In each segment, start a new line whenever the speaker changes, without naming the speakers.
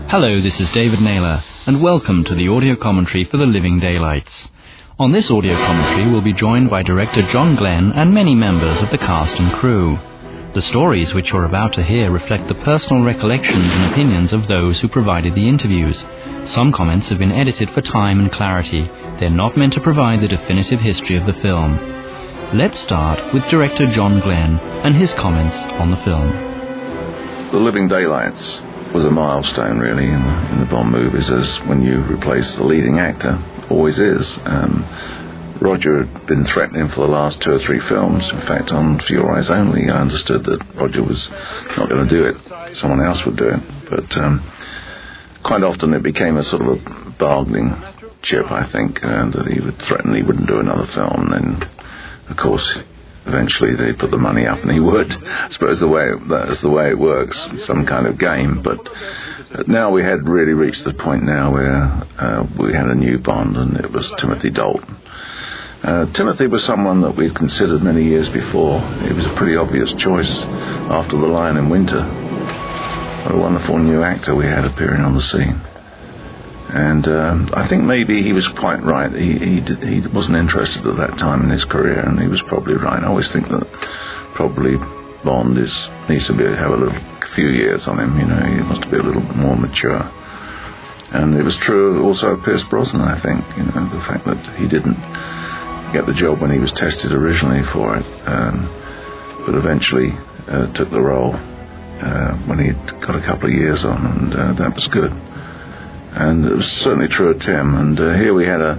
Hello, this is David Naylor, and welcome to the audio commentary for The Living Daylights. On this audio commentary, we'll be joined by director John Glenn and many members of the cast and crew. The stories which you're about to hear reflect the personal recollections and opinions of those who provided the interviews. Some comments have been edited for time and clarity. They're not meant to provide the definitive history of the film. Let's start with director John Glenn and his comments on the film.
The Living Daylights was a milestone, really, in the Bond movies, as when you replace the leading actor, always is. Roger had been threatening for the last 2 or 3 films. In fact, on For Your Eyes Only, I understood that Roger was not going to do it. Someone else would do it. But quite often it became a sort of a bargaining chip, I think, that he would threaten he wouldn't do another film. And, of course, eventually they put the money up and he would. I suppose that's the way it works, some kind of game. But now we had really reached the point now where we had a new Bond, and it was Timothy Dalton. Timothy was someone that we'd considered many years before. He was a pretty obvious choice after The Lion in Winter. What a wonderful new actor we had appearing on the scene. And I think maybe he was quite right. He wasn't interested at that time in his career, and he was probably right. I always think that probably Bond needs to have a few years on him. You know, he must be a little more mature. And it was true also of Pierce Brosnan, I think. You know, the fact that he didn't get the job when he was tested originally for it, but eventually took the role when he'd got a couple of years on, and that was good. And it was certainly true of Tim. And here we had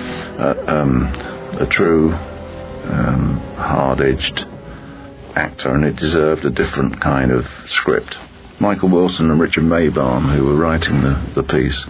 a true hard-edged actor, and it deserved a different kind of script. Michael Wilson and Richard Maybaum, who were writing the piece,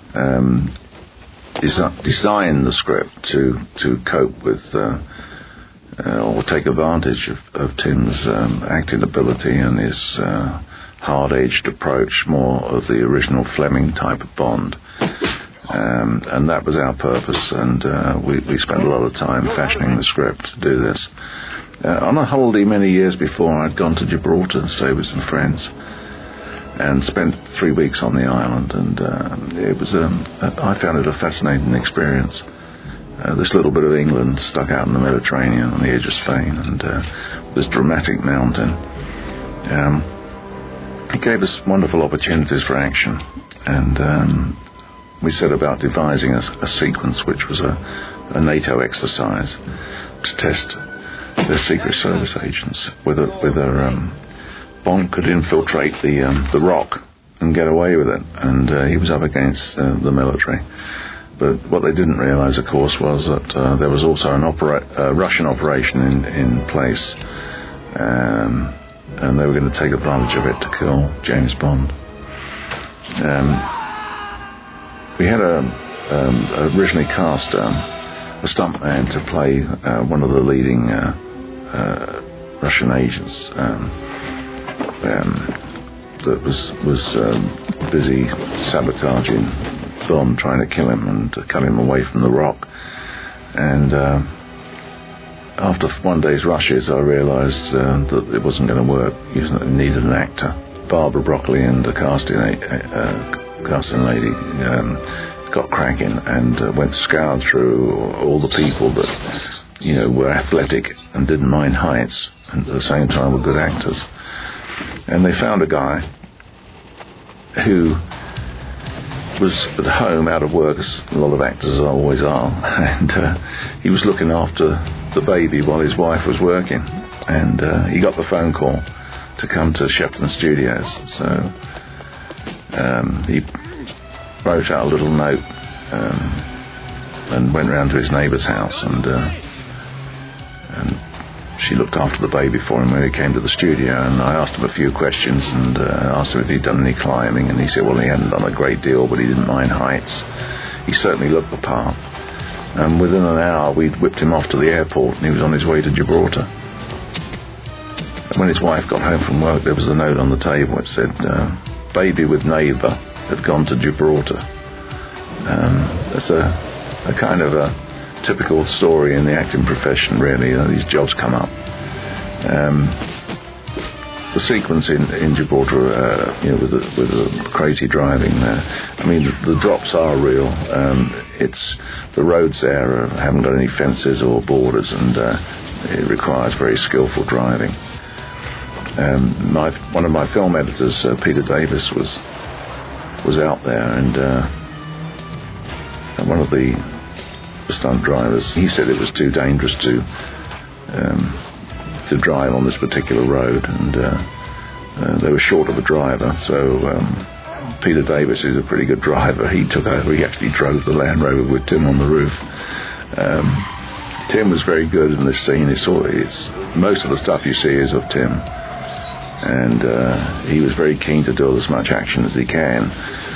designed the script to cope with or take advantage of Tim's acting ability and his hard-edged approach, more of the original Fleming type of Bond. And that was our purpose, and we spent a lot of time fashioning the script to do this. On a holiday many years before, I'd gone to Gibraltar and stayed with some friends and spent 3 weeks on the island, and it was I found it a fascinating experience. This little bit of England stuck out in the Mediterranean on the edge of Spain, and this dramatic mountain. It gave us wonderful opportunities for action, and we set about devising a sequence which was a NATO exercise to test their Secret Service agents, whether Bond could infiltrate the rock and get away with it, and he was up against the military. But what they didn't realise, of course, was that there was also a Russian operation in place, and they were going to take advantage of it to kill James Bond. We had originally cast a stuntman to play one of the leading Russian agents that was busy sabotaging Bond, trying to kill him and to cut him away from the rock. And after one day's rushes, I realised that it wasn't going to work. You needed an actor. Barbara Broccoli and the casting lady got cracking and scoured through all the people that, you know, were athletic and didn't mind heights, and at the same time were good actors. And they found a guy who was at home, out of work, as a lot of actors always are, and he was looking after the baby while his wife was working, and he got the phone call to come to Shepton Studios. So he wrote out a little note and went round to his neighbour's house, and she looked after the baby for him when he came to the studio. And I asked him a few questions and asked him if he'd done any climbing, and he said, well, he hadn't done a great deal, but he didn't mind heights. He certainly looked the part. And within an hour, we'd whipped him off to the airport, and he was on his way to Gibraltar. And when his wife got home from work, there was a note on the table which said, baby with neighbour had gone to Gibraltar. That's a kind of a typical story in the acting profession, really. These jobs come up. the sequence in Gibraltar, with the crazy driving there. I mean, the drops are real. It's the roads there haven't got any fences or borders, and it requires very skillful driving. One of my film editors, Peter Davis, was out there, and one of the stunt drivers, he said it was too dangerous to drive on this particular road, and they were short of a driver, so Peter Davis, who's a pretty good driver, he took over. He actually drove the Land Rover with Tim on the roof. Tim was very good in this scene. It's most of the stuff you see is of Tim, and he was very keen to do as much action as he can.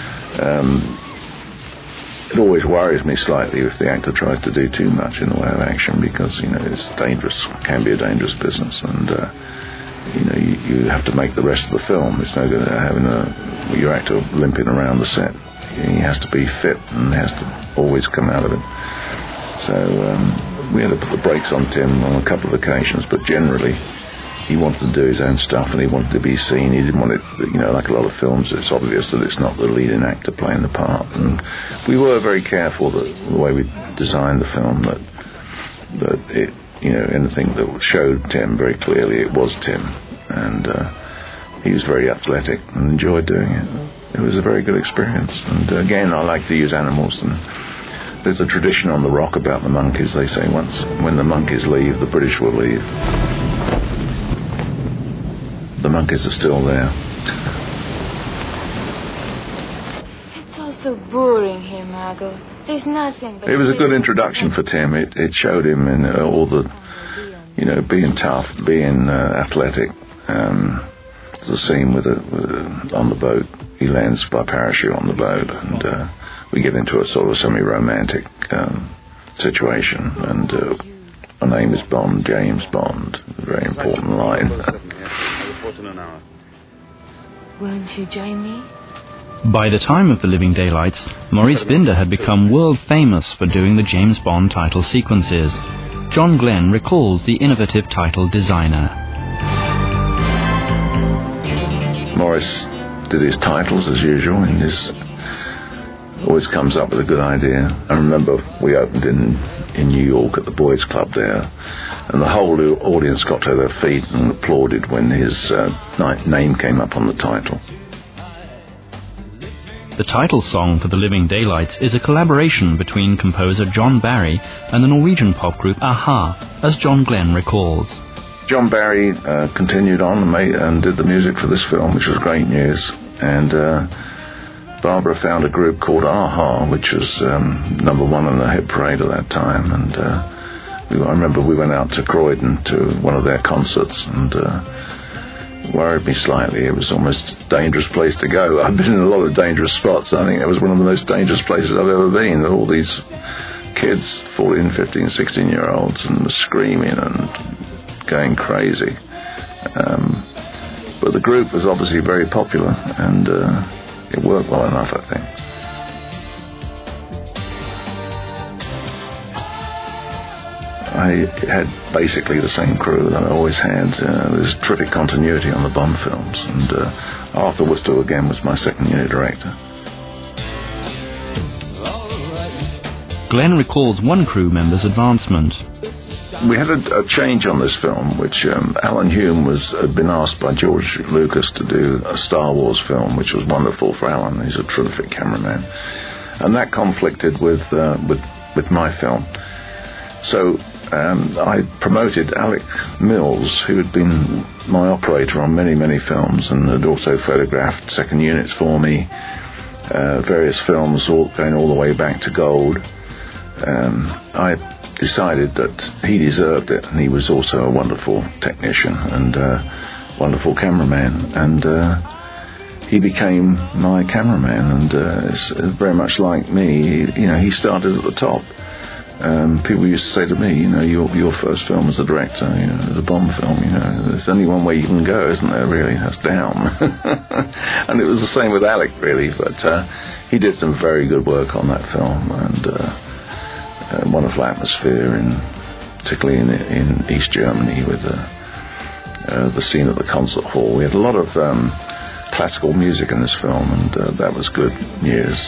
It always worries me slightly if the actor tries to do too much in the way of action, because it's dangerous, can be a dangerous business, and you have to make the rest of the film. It's no good having your actor limping around the set. He has to be fit and has to always come out of it. So we had to put the brakes on Tim on a couple of occasions, but generally he wanted to do his own stuff, and he wanted to be seen. He didn't want it, like a lot of films, it's obvious that it's not the leading actor playing the part. And we were very careful that the way we designed the film, that it, anything that showed Tim very clearly, it was Tim. And he was very athletic and enjoyed doing it. It was a very good experience. And again, I like to use animals, and there's a tradition on the Rock about the monkeys. They say when the monkeys leave, the British will leave. The monkeys are still there.
It's all so boring here, Margot. There's nothing but...
It was a good introduction for Tim. It showed him in all the, being tough, being athletic. There's a scene on the boat. He lands by parachute on the boat, and we get into a sort of semi-romantic situation. And my name is Bond, James Bond. A very important line.
Won't you join me?
By the time of The Living Daylights, Maurice Binder had become world famous for doing the James Bond title sequences. John Glenn recalls the innovative title designer.
Maurice did his titles as usual, and always comes up with a good idea. I remember we opened in New York at the Boys Club there, and the whole audience got to their feet and applauded when his name came up on the title.
The title song for The Living Daylights is a collaboration between composer John Barry and the Norwegian pop group a-ha, as John Glenn recalls.
John Barry continued on and did the music for this film, which was great news, and Barbara found a group called a-ha, which was number one on the hit parade at that time, and I remember we went out to Croydon to one of their concerts, and it worried me slightly. It was almost a dangerous place to go. I've been in a lot of dangerous spots. I think it was one of the most dangerous places I've ever been. All these kids, 14, 15, 16-year-olds, and screaming and going crazy. But the group was obviously very popular, and it worked well enough, I think. I had basically the same crew that I always had. There's terrific continuity on the Bond films, and Arthur Worcester again was my second unit director.
Glenn recalls one crew member's advancement.
We had a change on this film, which Alan Hume had been asked by George Lucas to do a Star Wars film, which was wonderful for Alan. He's a terrific cameraman, and that conflicted with my film. So I promoted Alec Mills, who had been my operator on many, many films and had also photographed second units for me, various films going all the way back to Gold. I decided that he deserved it, and he was also a wonderful technician and wonderful cameraman, and he became my cameraman, and it's very much like me. He started at the top. People used to say to me, your first film as a director, the Bond film, there's only one way you can go, isn't there, really? That's down. And it was the same with Alec, really, but he did some very good work on that film, and wonderful atmosphere, particularly in East Germany, with the scene at the concert hall. We had a lot of classical music in this film, and that was good news.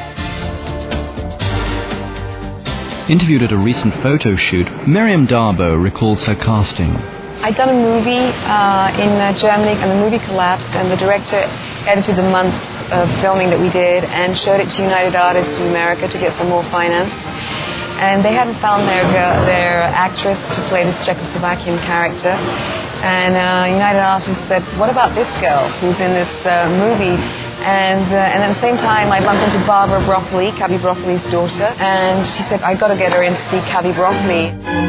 Interviewed at a recent photo shoot, Miriam Darboe recalls her casting.
I'd done a movie in Germany, and the movie collapsed, and the director edited the month of filming that we did and showed it to United Artists in America to get some more finance. And they hadn't found their actress to play this Czechoslovakian character. And United Artists said, what about this girl who's in this movie? And at the same time, I bumped into Barbara Broccoli, Cubby Broccoli's daughter, and she said, I got to get her in to see Cubby Broccoli.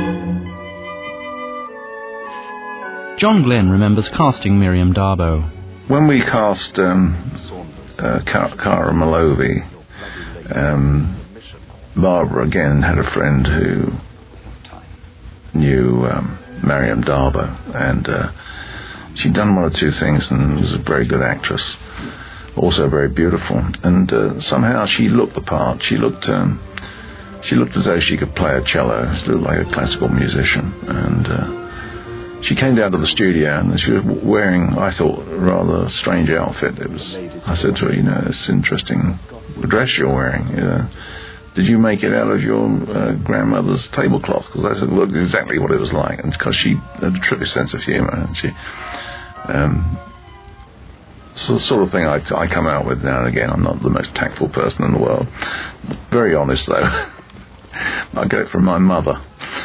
John Glenn remembers casting Miriam Darboe.
When we cast Cara Malovi, Barbara again had a friend who knew Miriam Darboe, and she'd done one or two things and was a very good actress, also very beautiful, and somehow she looked the part. She looked as though she could play a cello. She looked like a classical musician, and she came down to the studio and she was wearing, I thought, a rather strange outfit. I said to her, it's interesting dress you're wearing. Did you make it out of your grandmother's tablecloth? Because I said, look, exactly what it was like. And because she had a terrific sense of humour. And she, sort of thing I come out with now and again. I'm not the most tactful person in the world. Very honest, though. I get it from my mother.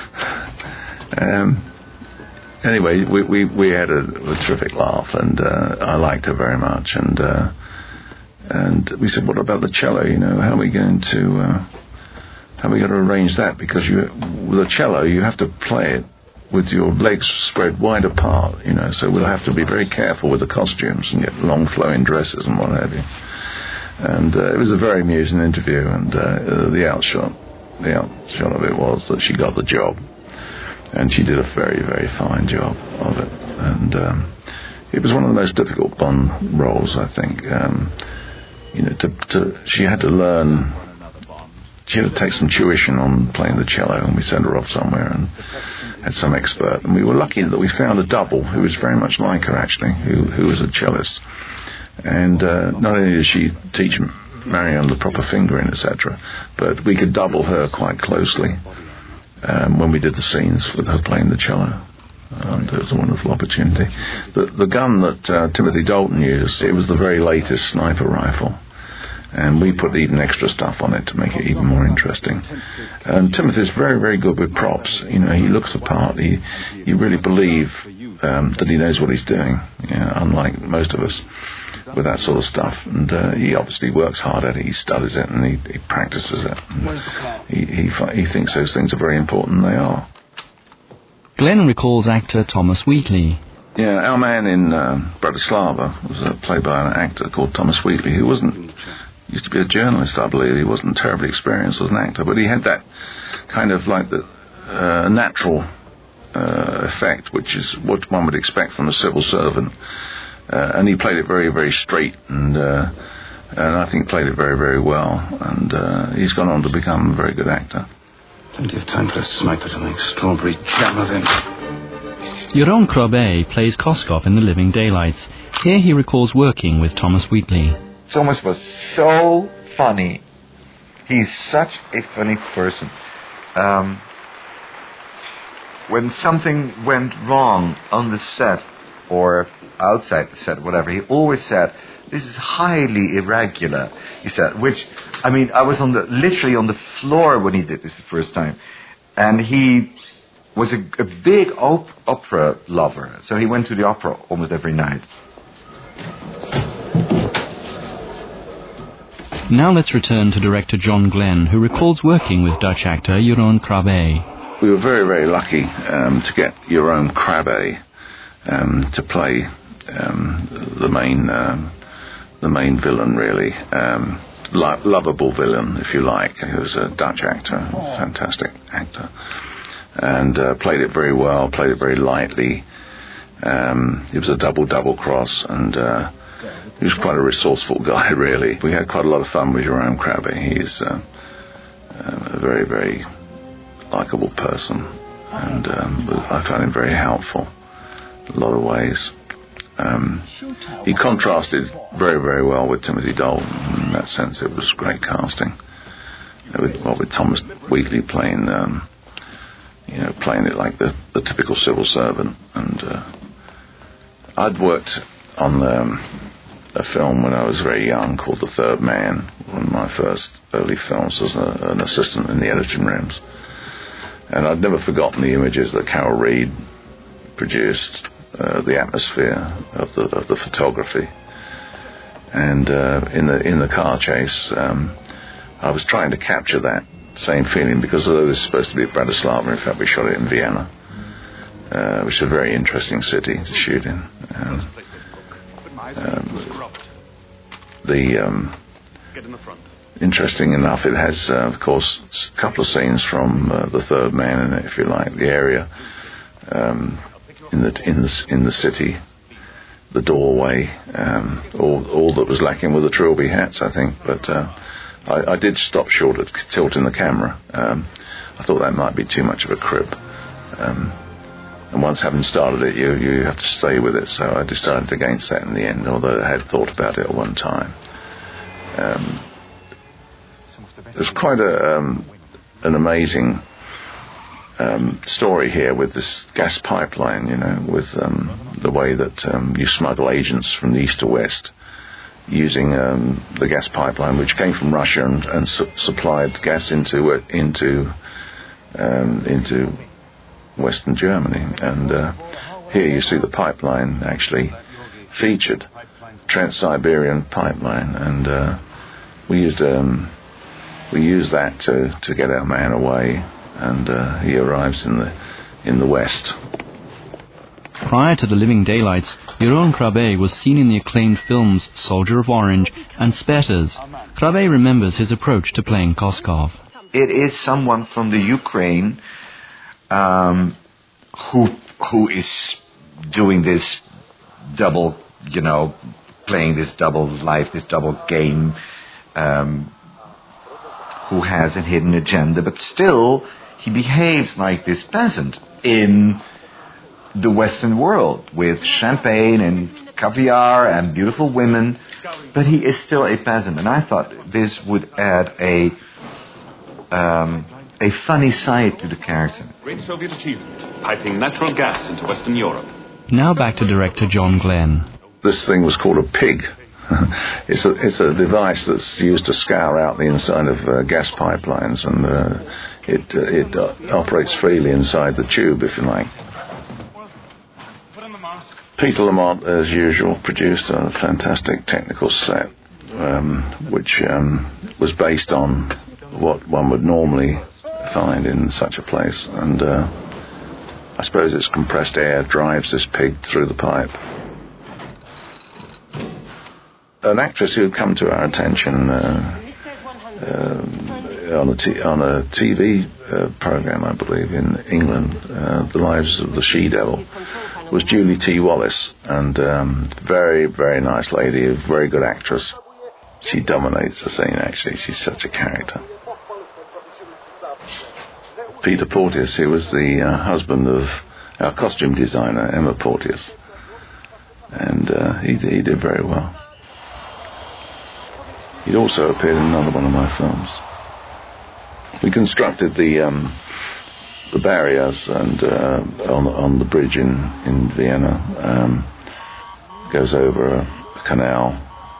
Anyway, we had a terrific laugh, and I liked her very much. And we said, what about the cello? How are we going to arrange that? Because with a cello, you have to play it with your legs spread wide apart. So we'll have to be very careful with the costumes and get long flowing dresses and what have you. And it was a very amusing interview, and the outshot of it was that she got the job. And she did a very, very fine job of it. And it was one of the most difficult Bond roles, I think. She had to learn, she had to take some tuition on playing the cello, and we sent her off somewhere and had some expert. And we were lucky that we found a double who was very much like her, actually, who was a cellist. And not only did she teach Marion the proper fingering, etc., but we could double her quite closely. When we did the scenes with her playing the cello. And it was a wonderful opportunity. The gun that Timothy Dalton used, it was the very latest sniper rifle. And we put even extra stuff on it to make it even more interesting. And Timothy's very, very good with props. He looks the part. You really believe that he knows what he's doing, unlike most of us with that sort of stuff. And he obviously works hard at it. He studies it and he practices it. He thinks those things are very important, and they are.
Glenn recalls actor Thomas Wheatley.
Yeah, our man in Bratislava was played by an actor called Thomas Wheatley, who used to be a journalist, I believe. He wasn't terribly experienced as an actor, but he had that kind of like the natural effect, which is what one would expect from a civil servant. And he played it very, very straight, and I think played it very, very well. And he's gone on to become a very good actor.
Plenty of time for a sniper to make strawberry jam of him.
Jeroen Krabbe plays Koskov in The Living Daylights. Here he recalls working with Thomas Wheatley.
Thomas was so funny. He's such a funny person. When something went wrong on the set or outside the set, whatever, he always said, "This is highly irregular," he said, which, I was literally on the floor when he did this the first time. And he was a big opera lover, so he went to the opera almost every night.
Now let's return to director John Glenn, who recalls working with Dutch actor Jeroen Krabbe.
We were very, very lucky to get Jeroen Krabbe to play the main villain, really. Lovable villain, if you like. He was a Dutch actor, a fantastic actor. And played it very well, played it very lightly. He was a double cross, and he was quite a resourceful guy, really. We had quite a lot of fun with Jeroen Krabbe. He's a very, very likeable person, and I found him very helpful. a lot of ways. He contrasted very, very well with Timothy Dalton. In that sense, it was great casting. With Thomas Wheatley playing it like the typical civil servant. And I'd worked on a film when I was very young called The Third Man, one of my first early films as an assistant in the editing rooms. And I'd never forgotten the images that Carol Reed produced, the atmosphere of the photography. And in the car chase, I was trying to capture that same feeling, because although this is supposed to be at Bratislava, in fact we shot it in Vienna, which is a very interesting city to shoot in. Interesting enough, it has, of course, a couple of scenes from The Third Man in it, if you like, the area in the city, the doorway, all that was lacking were the trilby hats, I think, but I did stop short at tilting the camera. I thought that might be too much of a crib. And once having started it, you have to stay with it. So I decided against that in the end, although I had thought about it at one time. There's quite an amazing story here with this gas pipeline, with the way that you smuggle agents from the east to west using the gas pipeline, which came from Russia and supplied gas into Western Germany. And here you see the pipeline actually featured, Trans-Siberian pipeline, and we used that to get our man away, and he arrives in the West.
Prior to The Living Daylights, Jeroen Krabbe was seen in the acclaimed films Soldier of Orange and Spetters. Krabbe remembers his approach to playing Koskov.
It is someone from the Ukraine who is doing this double, playing this double life, this double game, who has a hidden agenda, but still he behaves like this peasant in the Western world, with champagne and caviar and beautiful women, but he is still a peasant. And I thought this would add a funny side to the character.
Great Soviet achievement, piping natural gas into Western Europe.
Now back to director John Glenn.
This thing was called a pig. It's a device that's used to scour out the inside of gas pipelines, and it operates freely inside the tube, if you like. Peter Lamont, as usual, produced a fantastic technical set, which was based on what one would normally find in such a place. And I suppose it's compressed air drives this pig through the pipe. An actress who had come to our attention on a TV program, I believe, in England, The Lives of the She-Devil, was Julie T. Wallace, and very, very nice lady, a very good actress. She dominates the scene, actually. She's such a character. Peter Porteous, who was the husband of our costume designer, Emma Porteous, and he did very well. He'd also appeared in another one of my films. We constructed the barriers and on the bridge in Vienna, goes over a canal.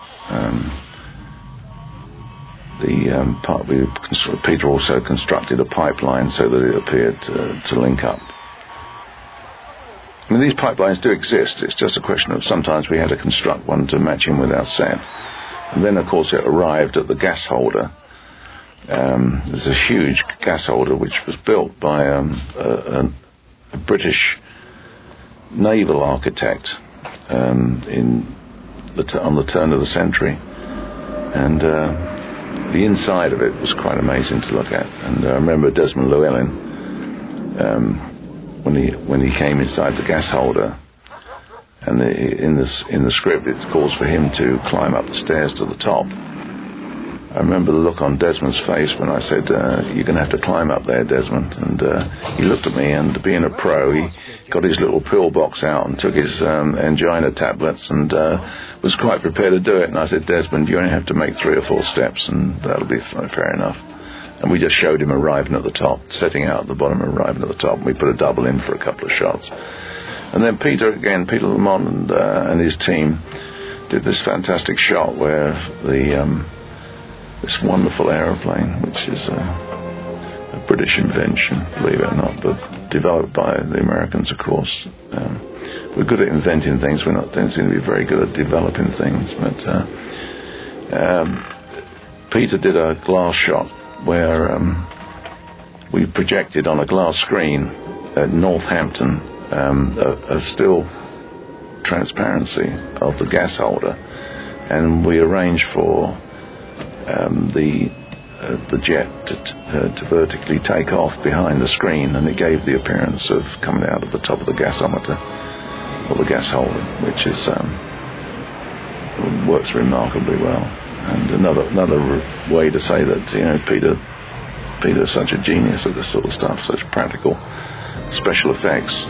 Peter also constructed a pipeline so that it appeared to link up. I mean, these pipelines do exist. It's just a question of sometimes we had to construct one to match in with our set. And then, of course, it arrived at the gas holder. There's a huge gas holder which was built by a British naval architect on the turn of the century, and the inside of it was quite amazing to look at. And I remember Desmond Llewellyn, when he came inside the gas holder, and in the script it calls for him to climb up the stairs to the top. I remember the look on Desmond's face when I said, you're going to have to climb up there, Desmond. And he looked at me, and being a pro, he got his little pill box out and took his angina tablets and was quite prepared to do it. And I said, Desmond, you only have to make 3 or 4 steps, and that'll be fair enough. And we just showed him arriving at the top, setting out at the bottom and arriving at the top. And we put a double in for a couple of shots. And then Peter Lamont and his team did this fantastic shot where this wonderful aeroplane, which is a British invention, believe it or not, but developed by the Americans, of course. We're good at inventing things. We don't seem to be very good at developing things. But Peter did a glass shot where we projected on a glass screen at Northampton a still transparency of the gas holder, and we arranged for the jet to vertically take off behind the screen, and it gave the appearance of coming out of the top of the gasometer or the gas holder, which is works remarkably well. And another way to say that Peter's such a genius at this sort of stuff, such practical special effects.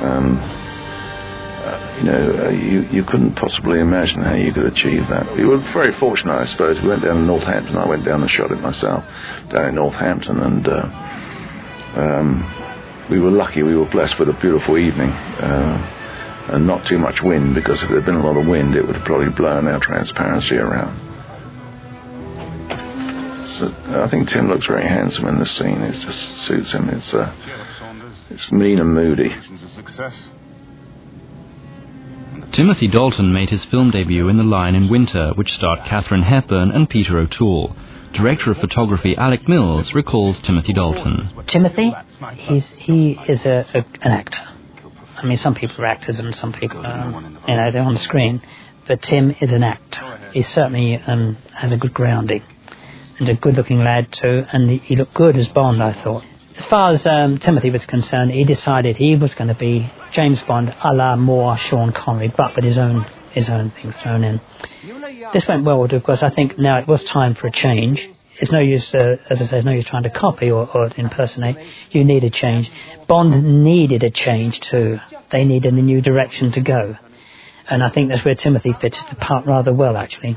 You couldn't possibly imagine how you could achieve that. We were very fortunate, I suppose. We went down to Northampton. I went down and shot it myself down in Northampton, and we were lucky. We were blessed with a beautiful evening and not too much wind, because if there had been a lot of wind, it would have probably blown our transparency around. So, I think Tim looks very handsome in this scene. It just suits him. It's mean and moody.
Timothy Dalton made his film debut in The Lion in Winter, which starred Katharine Hepburn and Peter O'Toole. Director of photography Alec Mills recalls Timothy Dalton.
Timothy, he is an actor. I mean, some people are actors and some people they're on the screen, but Tim is an actor. He certainly has a good grounding, and a good-looking lad too, and he looked good as Bond, I thought. As far as Timothy was concerned, he decided he was going to be James Bond a la more Sean Connery, but with his own things thrown in. This went well because I think now it was time for a change. It's no use, as I say, it's no use trying to copy or impersonate. You need a change. Bond needed a change too. They needed a new direction to go. And I think that's where Timothy fitted the part rather well, actually.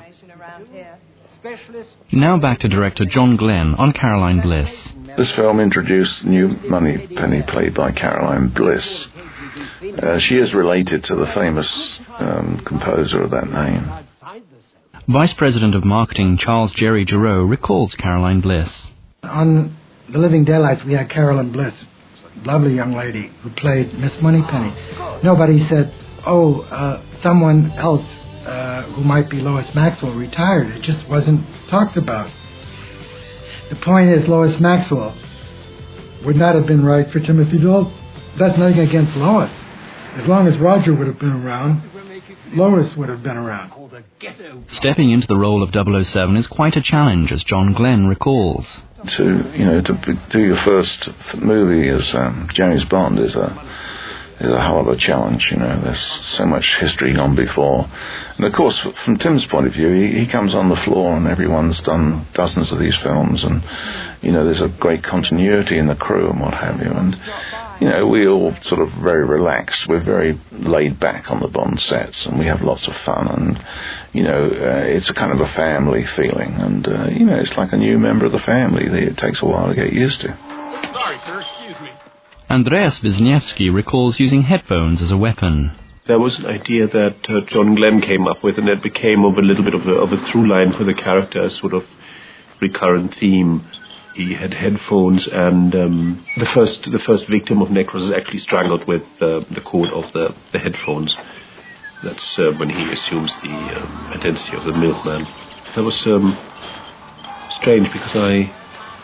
Now back to director John Glenn on Caroline Bliss.
This film introduced new Moneypenny, played by Caroline Bliss. She is related to the famous composer of that name.
Vice President of Marketing Charles Jerry Giroux recalls Caroline Bliss.
On The Living Daylights, we had Caroline Bliss, lovely young lady who played Miss Moneypenny. Nobody said, someone else who might be Lois Maxwell retired. It just wasn't talked about. The point is, Lois Maxwell would not have been right for Timothy Dalton. That's nothing against Lois. As long as Roger would have been around, Lois would have been around.
Stepping into the role of 007 is quite a challenge, as John Glenn recalls.
To do your first movie as James Bond is a hell of a challenge. There's so much history gone before, and of course, from Tim's point of view, he comes on the floor, and everyone's done dozens of these films, and there's a great continuity in the crew and what have you, and we all sort of very relaxed. We're very laid back on the Bond sets, and we have lots of fun, and it's a kind of a family feeling, and it's like a new member of the family. It takes a while to get used to.
Sorry, sir, excuse me.
Andreas Wisniewski recalls using headphones as a weapon.
There was an idea that John Glenn came up with, and it became a little bit of a through line for the character, a sort of recurrent theme. He had headphones, and the first victim of necrosis is actually strangled with the cord of the headphones. That's when he assumes the identity of the milkman. That was strange, because I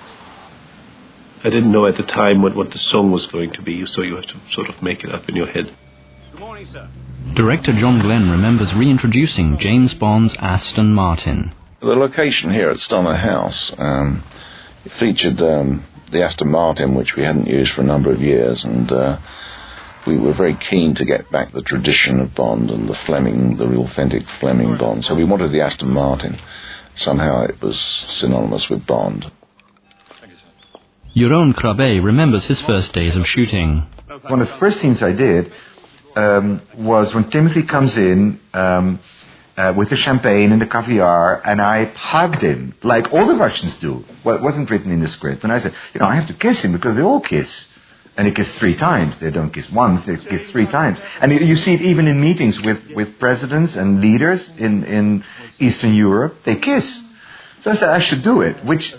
didn't know at the time what the song was going to be, so you have to sort of make it up in your head.
Good morning, sir.
Director John Glenn remembers reintroducing James Bond's Aston Martin.
The location here at Stonor House featured the Aston Martin, which we hadn't used for a number of years, and we were very keen to get back the tradition of Bond and the authentic Fleming Bond. So we wanted the Aston Martin. somehow it was synonymous with Bond.
Jeroen Krabbe remembers his first days of shooting.
One of the first scenes I did was when Timothy comes in with the champagne and the caviar, and I hugged him, like all the Russians do. Well, it wasn't written in the script. And I said, I have to kiss him because they all kiss. And he kissed 3 times. They don't kiss once, they kiss 3 times. And you see it even in meetings with presidents and leaders in Eastern Europe. They kiss. So I said I should do it, which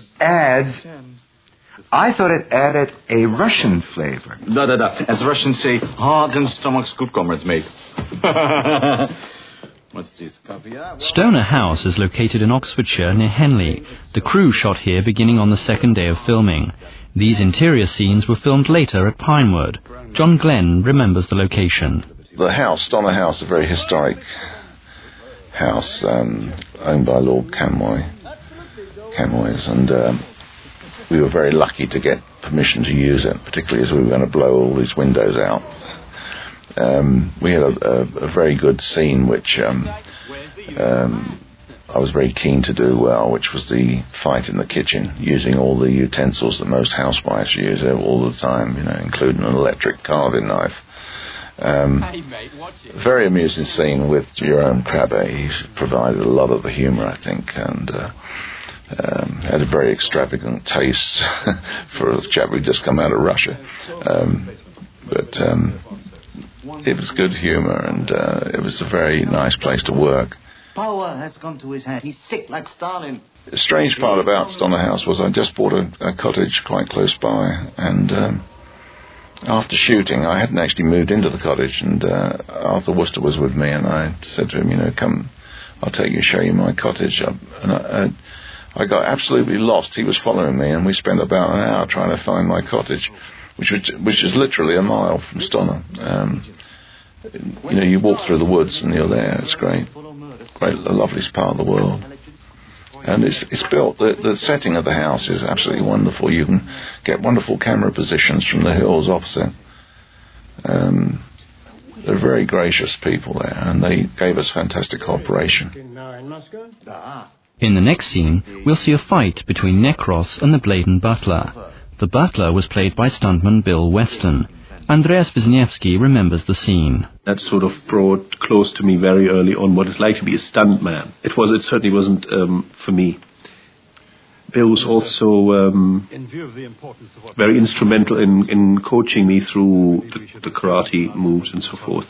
I thought it added a Russian flavor.
Da. As Russians say, hearts and stomachs, good comrades, mate. What's this?
Stoner House is located in Oxfordshire near Henley. The crew shot here beginning on the second day of filming. These interior scenes were filmed later at Pinewood. John Glenn remembers the location.
The house, Stoner House, a very historic house owned by Lord Camoys, and we were very lucky to get permission to use it, particularly as we were going to blow all these windows out. We had a very good scene which I was very keen to do well, which was the fight in the kitchen, using all the utensils that most housewives use all the time, including an electric carving knife. Very amusing scene with Jeroen Krabbe. He provided a lot of the humour, I think, and had a very extravagant taste for a chap who'd just come out of Russia. But it was good humour, and it was a very nice place to work.
Power has come to his head. He's sick like Stalin.
The strange part about Stoner House was I just bought a cottage quite close by, and after shooting I hadn't actually moved into the cottage, and Arthur Worcester was with me, and I said to him, come, I'll take you, show you my cottage. And I got absolutely lost. He was following me, and we spent about an hour trying to find my cottage, which is literally a mile from Stoner. You walk through the woods and you're there. It's great, the loveliest part of the world. And it's built. The setting of the house is absolutely wonderful. You can get wonderful camera positions from the hills opposite. They're very gracious people there, and they gave us fantastic cooperation.
In the next scene, we'll see a fight between Necros and the Bladen butler. The butler was played by stuntman Bill Weston. Andreas Wisniewski remembers the scene.
That sort of brought close to me very early on what it's like to be a stuntman. It certainly wasn't for me. Bill was also very instrumental in coaching me through the karate moves and so forth.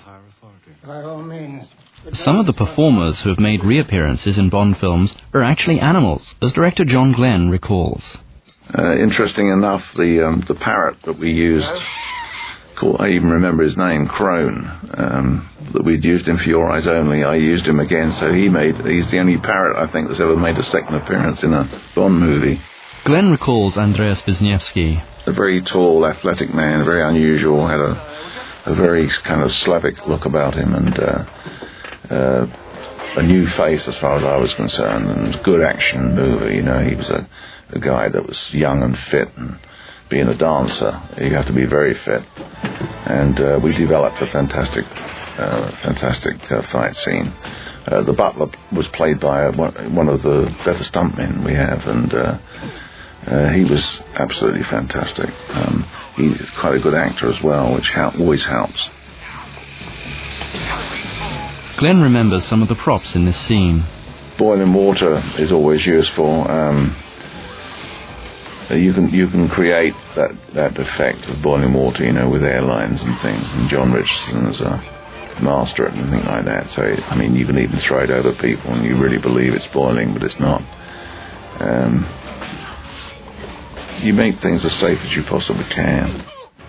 Some of the performers who have made reappearances in Bond films are actually animals, as director John Glenn recalls.
Interesting enough, the parrot that we used, I even remember his name, Crone, that we'd used him for Your Eyes Only. I used him again, so he's the only parrot I think that's ever made a second appearance in a Bond movie.
Glenn recalls Andreas Wisniewski.
A very tall, athletic man, very unusual, had a very kind of Slavic look about him, and a new face as far as I was concerned, and good action movie. He was a guy that was young and fit, and being a dancer, you have to be very fit. And we developed a fantastic fight scene. The butler was played by one of the better stuntmen we have, and he was absolutely fantastic. He's quite a good actor as well, which always helps.
Glenn remembers some of the props in this scene.
Boiling water is always useful. You can create that effect of boiling water, with airlines and things. And John Richardson is a master at anything like that. So, you can even throw it over people and you really believe it's boiling, but it's not. You make things as safe as you possibly can.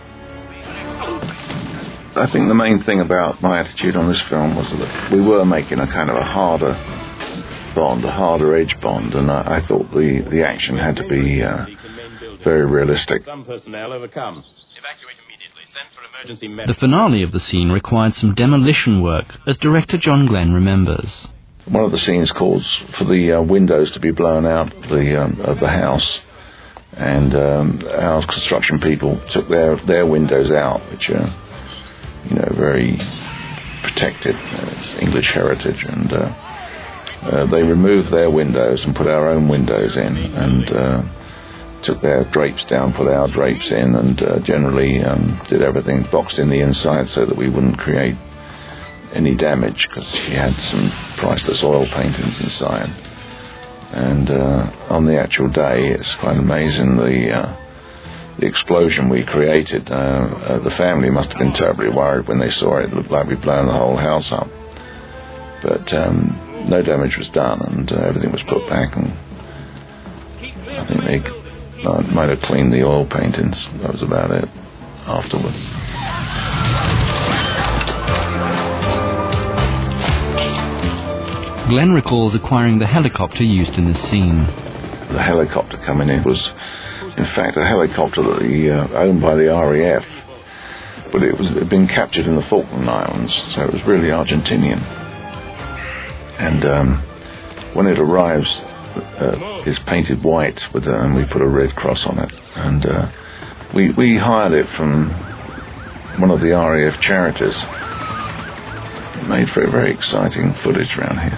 I think the main thing about my attitude on this film was that we were making a kind of a harder Bond, a harder edge Bond, and I thought the action had to be very realistic.
Some personnel overcome. Evacuate immediately. Send for emergency medical.
The finale of the scene required some demolition work, as director John Glenn remembers.
One of the scenes calls for the windows to be blown out of the house, and our construction people took their windows out, which are very protected. It's English heritage, and they removed their windows and put our own windows in, and took their drapes down, put our drapes in, and generally did everything, boxed in the inside so that we wouldn't create any damage, because she had some priceless oil paintings inside. And on the actual day, it's quite amazing the explosion we created. The family must have been terribly worried when they saw it. It looked like we'd blown the whole house up. But no damage was done, and everything was put back, and I think they might have cleaned the oil paintings. That was about it afterwards.
Glenn recalls acquiring the helicopter used in this scene.
The helicopter coming in was, in fact, a helicopter that owned by the RAF, but it had been captured in the Falkland Islands, so it was really Argentinian. And when it arrives, it's painted white, and we put a red cross on it. And we hired it from one of the RAF charities. It made for very exciting footage around here.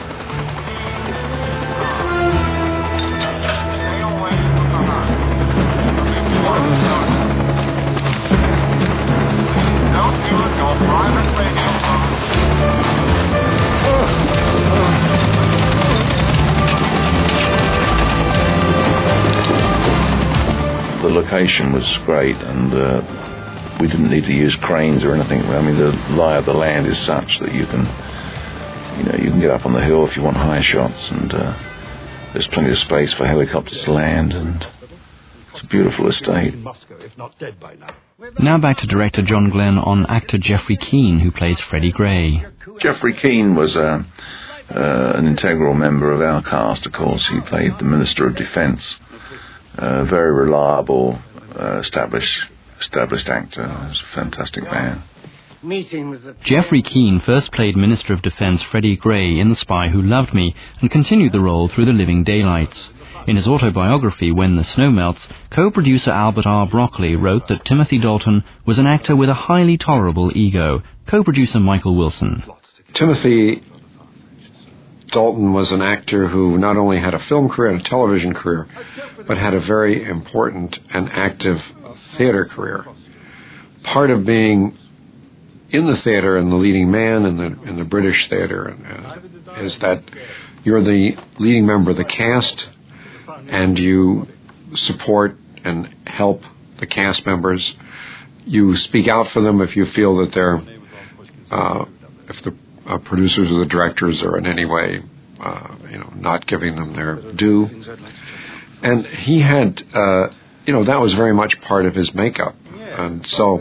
The location was great, and we didn't need to use cranes or anything. I mean, the lie of the land is such that you can get up on the hill if you want high shots, and there's plenty of space for helicopters to land, and it's a beautiful estate.
Now back to director John Glenn on actor Geoffrey Keane, who plays Freddie Gray.
Geoffrey Keane was an integral member of our cast, of course. He played the Minister of Defence. Very reliable, established actor. He was a fantastic man.
Geoffrey Keane first played Minister of Defence Freddie Gray in The Spy Who Loved Me, and continued the role through The Living Daylights. In his autobiography, When the Snow Melts, co-producer Albert R. Broccoli wrote that Timothy Dalton was an actor with a highly tolerable ego. Co-producer Michael Wilson.
Timothy Dalton was an actor who not only had a film career and a television career, but had a very important and active theater career. Part of being in the theater and the leading man in the British theater is that you're the leading member of the cast, and you support and help the cast members. You speak out for them if you feel that they're, if the producers or the directors are in any way, not giving them their due. And he had, that was very much part of his makeup. And so,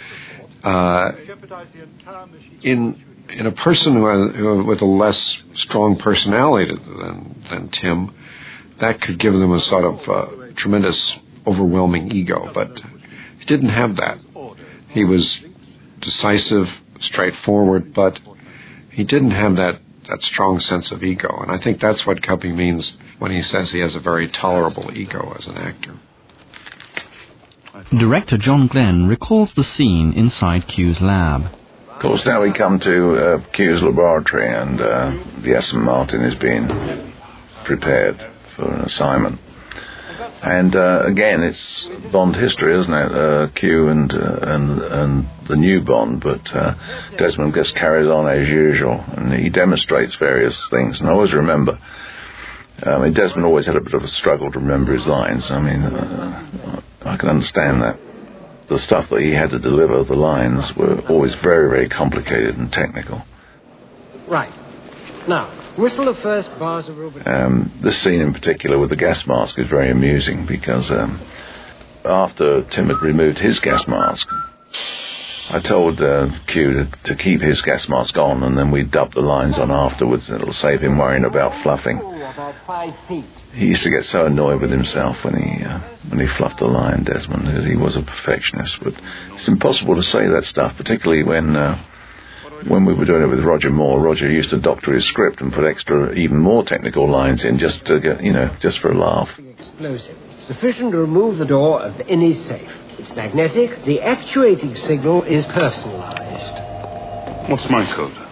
in a person who with a less strong personality than Tim, that could give them a sort of tremendous, overwhelming ego. But he didn't have that. He was decisive, straightforward, but he didn't have that strong sense of ego. And I think that's what Cubby means when he says he has a very tolerable ego as an actor.
Director John Glenn recalls the scene inside Q's lab.
Of course, now we come to Q's laboratory, and the Aston Martin is being prepared for an assignment. And again, it's Bond history, isn't it? Q and the new Bond, but Desmond just carries on as usual, and he demonstrates various things. And I always remember, Desmond always had a bit of a struggle to remember his lines. I mean, I can understand that. The stuff that he had to deliver, the lines, were always very, very complicated and technical.
Right. Now, whistle the first bars of Rubin.
This scene in particular with the gas mask is very amusing, because after Tim had removed his gas mask, I told Q to keep his gas mask on, and then we dubbed the lines on afterwards. It'll save him worrying about fluffing.
About 5 feet.
He used to get so annoyed with himself when he fluffed a line, Desmond, because he was a perfectionist. But it's impossible to say that stuff, particularly when we were doing it with Roger Moore. Roger used to doctor his script and put extra, even more technical lines in just to get, just for a laugh.
Explosive. Sufficient to remove the door of any safe. It's magnetic. The actuating signal is personalized.
What's my code?
Oh,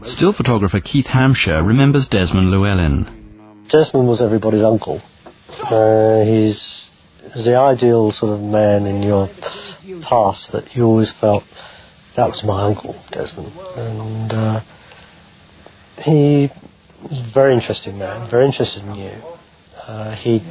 Still photographer Keith Hampshire remembers Desmond Llewellyn.
Desmond was everybody's uncle. He's the ideal sort of man in your past that you always felt, that was my uncle, Desmond. And he was a very interesting man, very interested in you. He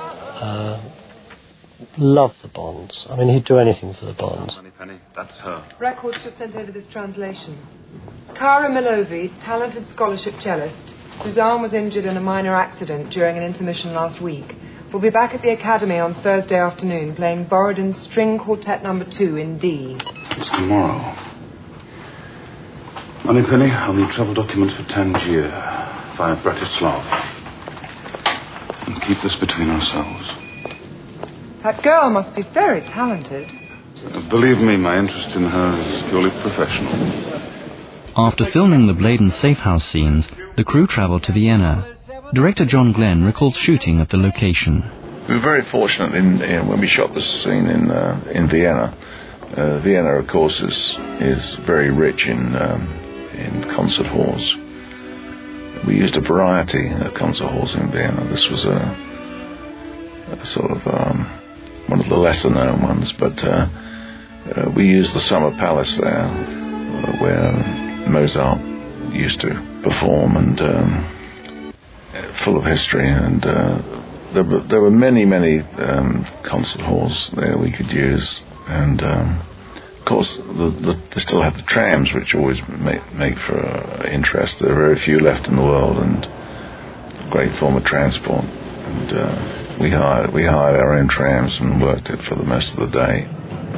loved the Bonds. I mean, he'd do anything for the Bonds.
That's her.
Records just sent over this translation. Kara Milovi, talented scholarship cellist, whose arm was injured in a minor accident during an intermission last week, will be back at the Academy on Thursday afternoon playing Borodin's String Quartet No. 2 in D.
It's tomorrow. Moneypenny, I'll need travel documents for Tangier via Bratislava. And keep this between ourselves.
That girl must be very talented.
Believe me, my interest in her is purely professional.
After filming the Bladen safe house scenes, the crew travelled to Vienna. Director John Glenn recalls shooting at the location.
We were very fortunate when we shot this scene in Vienna. Vienna, of course, is very rich in concert halls. We used a variety of concert halls in Vienna. This was a sort of one of the lesser known ones, but we used the Summer Palace there, where Mozart used to perform, and full of history. And there were many concert halls there we could use, and of course they still had the trams, which always make for interest. There are very few left in the world, and a great form of transport. And we hired our own trams and worked it for the most of the day.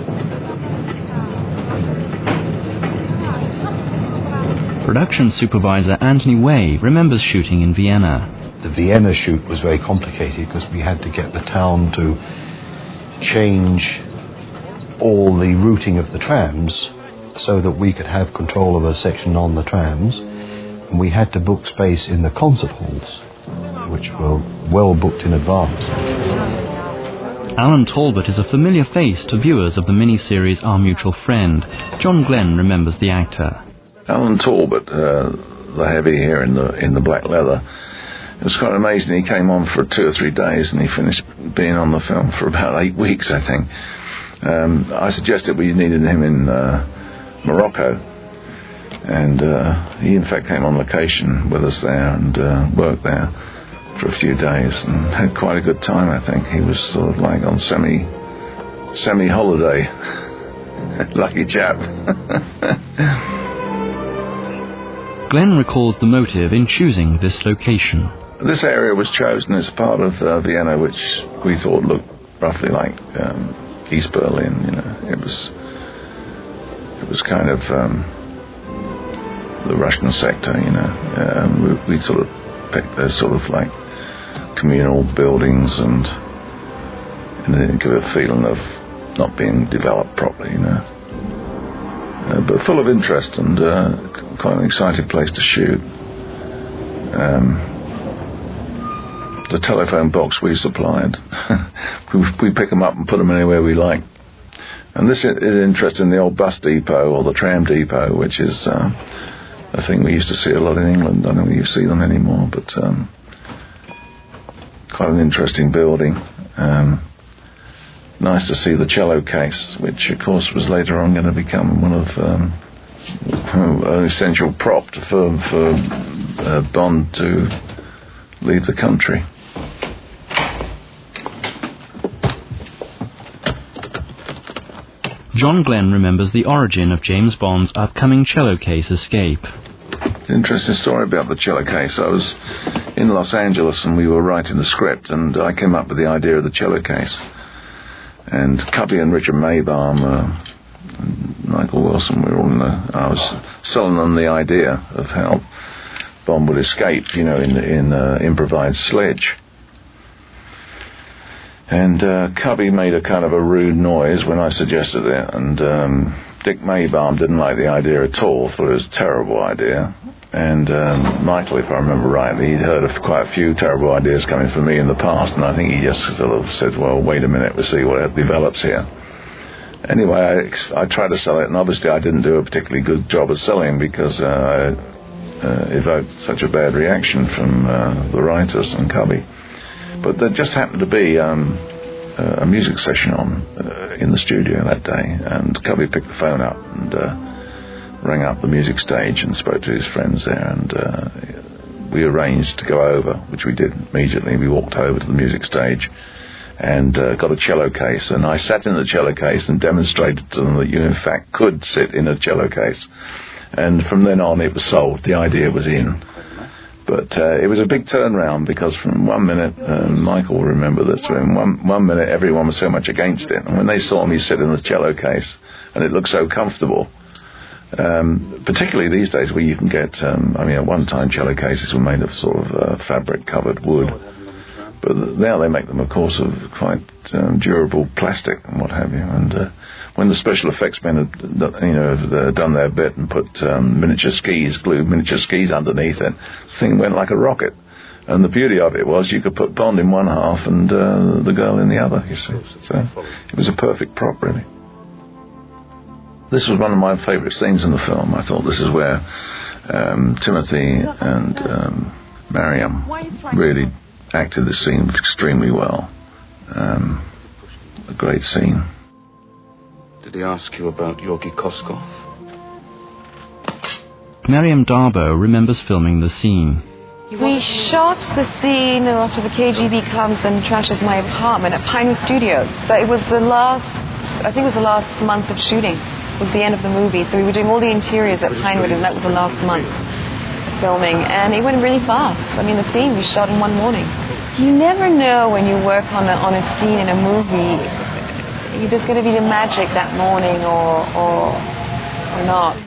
Production supervisor Anthony Way remembers shooting in Vienna.
The Vienna shoot was very complicated because we had to get the town to change all the routing of the trams so that we could have control of a section on the trams, and we had to book space in the concert halls, which were well booked in advance.
Alan Talbot is a familiar face to viewers of the miniseries Our Mutual Friend. John Glenn remembers the actor.
Alan Talbot, the heavy here in the black leather, it was quite amazing. He came on for 2 or 3 days, and he finished being on the film for about 8 weeks, I think. I suggested we needed him in Morocco, and he in fact came on location with us there and worked there for a few days and had quite a good time. I think he was sort of like on semi holiday. Lucky chap.
Glenn recalls the motive in choosing this location.
This area was chosen as part of Vienna, which we thought looked roughly like East Berlin. You know, it was kind of the Russian sector. You know, we sort of picked those sort of like communal buildings, and it didn't give a feeling of not being developed properly. You know, but full of interest and quite an exciting place to shoot. The telephone box we supplied, we pick them up and put them anywhere we like. And this is interesting, in the old bus depot or the tram depot, which is a thing we used to see a lot in England. I don't think you see them anymore, but quite an interesting building. Nice to see the cello case, which of course was later on going to become one of an essential prop for Bond to leave the country.
John Glenn remembers the origin of James Bond's upcoming cello case escape.
It's an interesting story about the cello case. I was in Los Angeles and we were writing the script, and I came up with the idea of the cello case. And Cubby and Richard Maybaum and Michael Wilson, I was selling them the idea of how Bond would escape, you know, in improvised sledge. And Cubby made a kind of a rude noise when I suggested it, and Dick Maybaum didn't like the idea at all, thought it was a terrible idea. And Michael, if I remember rightly, he'd heard of quite a few terrible ideas coming from me in the past, and I think he just sort of said, well, wait a minute, we'll see what develops here. Anyway, I tried to sell it, and obviously I didn't do a particularly good job of selling, because evoked such a bad reaction from the writers and Cubby. But there just happened to be a music session on in the studio that day, and Cubby picked the phone up and rang up the music stage and spoke to his friends there, and we arranged to go over, which we did immediately. We walked over to the music stage and got a cello case, and I sat in the cello case and demonstrated to them that you in fact could sit in a cello case, and from then on it was sold. The idea was in. But it was a big turnaround, because from 1 minute, Michael will remember this, in one minute everyone was so much against it, and when they saw me sit in the cello case and it looked so comfortable, particularly these days where you can get, at one time cello cases were made of sort of fabric-covered wood, but now they make them, of course, of quite durable plastic and what have you. And when the special effects men had done their bit and put glued miniature skis underneath it, the thing went like a rocket. And the beauty of it was you could put Bond in one half and the girl in the other, you see. So it was a perfect prop, really. This was one of my favourite scenes in the film. I thought this is where Timothy and Mariam really acted the scene extremely well. A great scene.
Did he ask you about Georgy Koskov?
Mariam Darboe remembers filming the scene.
We shot the scene after the KGB comes and trashes my apartment at Pinewood Studios. So it was the last month of shooting. It was the end of the movie. So we were doing all the interiors at Pinewood, and that was the last month of filming. And it went really fast. I mean, the scene we shot in one morning. You never know when you work on a scene in a movie, if there's going to be the magic that morning or not.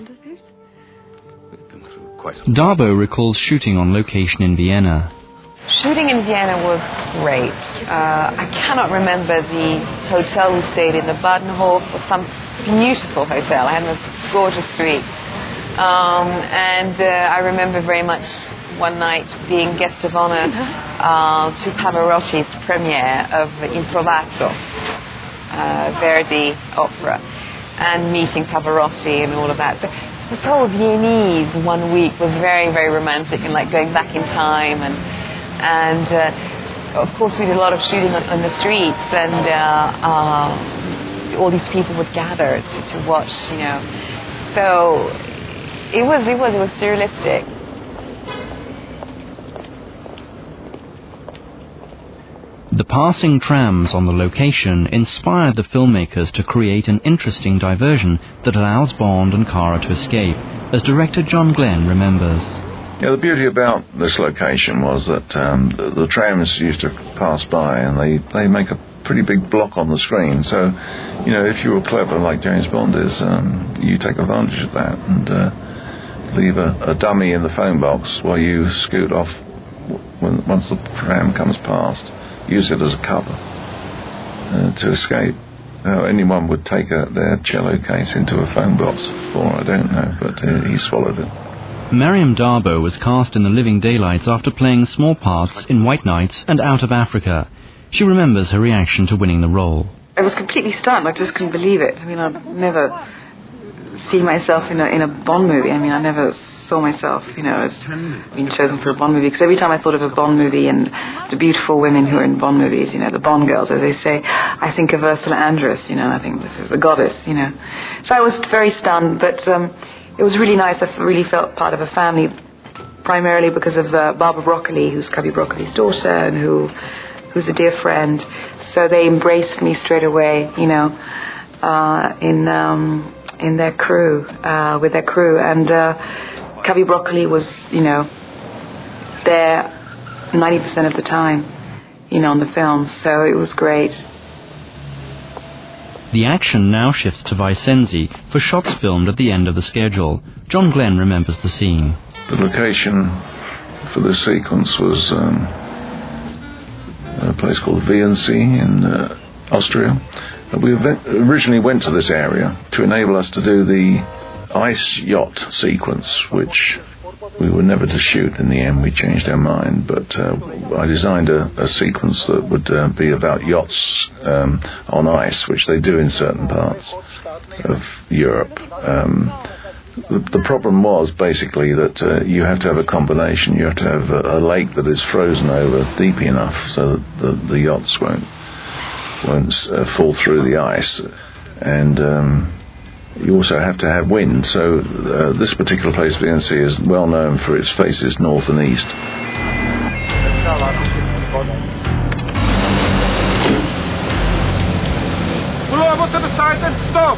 Darboe recalls shooting on location in Vienna.
Shooting in Vienna was great. I cannot remember the hotel we stayed in. The Badenhof was some beautiful hotel. I had the most gorgeous suite. And I remember very much one night being guest of honor to Pavarotti's premiere of Il Trovato, Verdi opera, and meeting Pavarotti and all of that. So this whole Viennese 1 week was very, very romantic, and like going back in time, and of course we did a lot of shooting on the streets, and all these people would gather to watch, So it was surrealistic.
The passing trams on the location inspired the filmmakers to create an interesting diversion that allows Bond and Cara to escape, as director John Glenn remembers.
Yeah, the beauty about this location was that the trams used to pass by, and they make a pretty big block on the screen. So, if you were clever like James Bond is, you take advantage of that and leave a dummy in the phone box while you scoot off once the tram comes past. Use it as a cover to escape. Anyone would take their cello case into a phone box for, I don't know, but he swallowed it.
Mariam Darboe was cast in The Living Daylights after playing small parts in White Nights and Out of Africa. She remembers her reaction to winning the role.
I was completely stunned. I just couldn't believe it. I mean, I've never seen myself in a Bond movie. I mean, I never saw myself, as being chosen for a Bond movie, because every time I thought of a Bond movie and the beautiful women who are in Bond movies, the Bond girls, as they say, I think of Ursula Andress, I think this is a goddess, So I was very stunned, but it was really nice. I really felt part of a family, primarily because of Barbara Broccoli, who's Cubby Broccoli's daughter, and who's a dear friend. So they embraced me straight away, in their crew, with their crew, and Cubby Broccoli was, there 90% of the time, on the film, so it was great.
The action now shifts to Vicenza for shots filmed at the end of the schedule. John Glenn remembers the scene.
The location for this sequence was a place called Viennensee in Austria. We originally went to this area to enable us to do the ice yacht sequence, which we were never to shoot in the end. We changed our mind, but I designed a sequence that would be about yachts on ice, which they do in certain parts of Europe. The problem was basically that you have to have a combination. You have to have a lake that is frozen over deep enough so that the yachts won't fall through the ice, and you also have to have wind. So this particular place, BNC, is well known for its faces north and east.
Stop!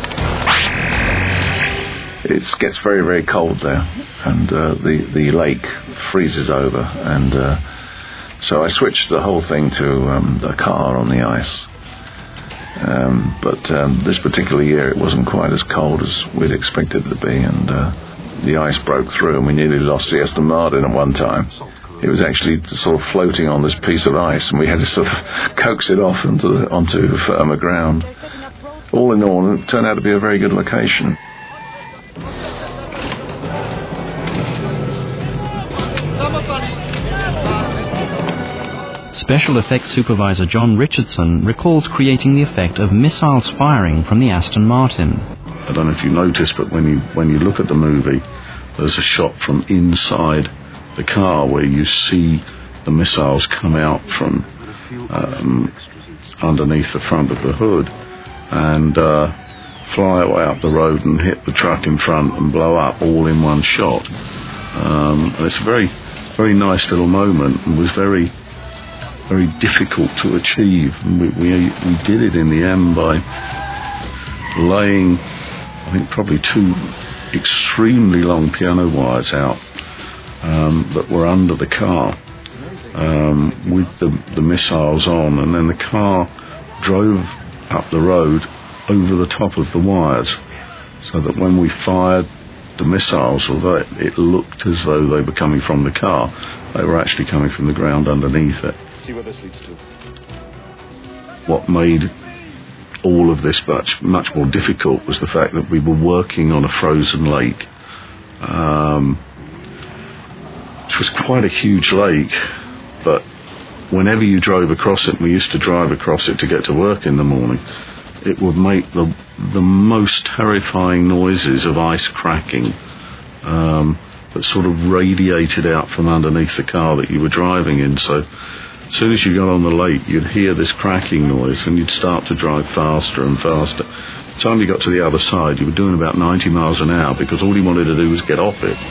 It gets very, very cold there, and the lake freezes over, and so I switched the whole thing to a car on the ice. But this particular year it wasn't quite as cold as we'd expected it to be, and the ice broke through, and we nearly lost the Aston Martin at one time. It was actually sort of floating on this piece of ice, and we had to sort of coax it off onto firmer ground. All in all, it turned out to be a very good location.
Special effects supervisor John Richardson recalls creating the effect of missiles firing from the Aston Martin.
I don't know if you noticed, but when you look at the movie, there's a shot from inside the car where you see the missiles come out from underneath the front of the hood and fly away up the road and hit the truck in front and blow up all in one shot. And it's a very, very nice little moment, and was very, very difficult to achieve. We did it in the end by laying, I think, probably 2 extremely long piano wires out that were under the car with the missiles on, and then the car drove up the road over the top of the wires, so that when we fired the missiles, although it looked as though they were coming from the car, they were actually coming from the ground underneath it. See where this leads to. What made all of this much more difficult was the fact that we were working on a frozen lake, which was quite a huge lake, but whenever you drove across it, and we used to drive across it to get to work in the morning, it would make the most terrifying noises of ice cracking that sort of radiated out from underneath the car that you were driving in. So as soon as you got on the lake, you'd hear this cracking noise, and you'd start to drive faster and faster. By the time you got to the other side, you were doing about 90 miles an hour because all you wanted to do was get off it.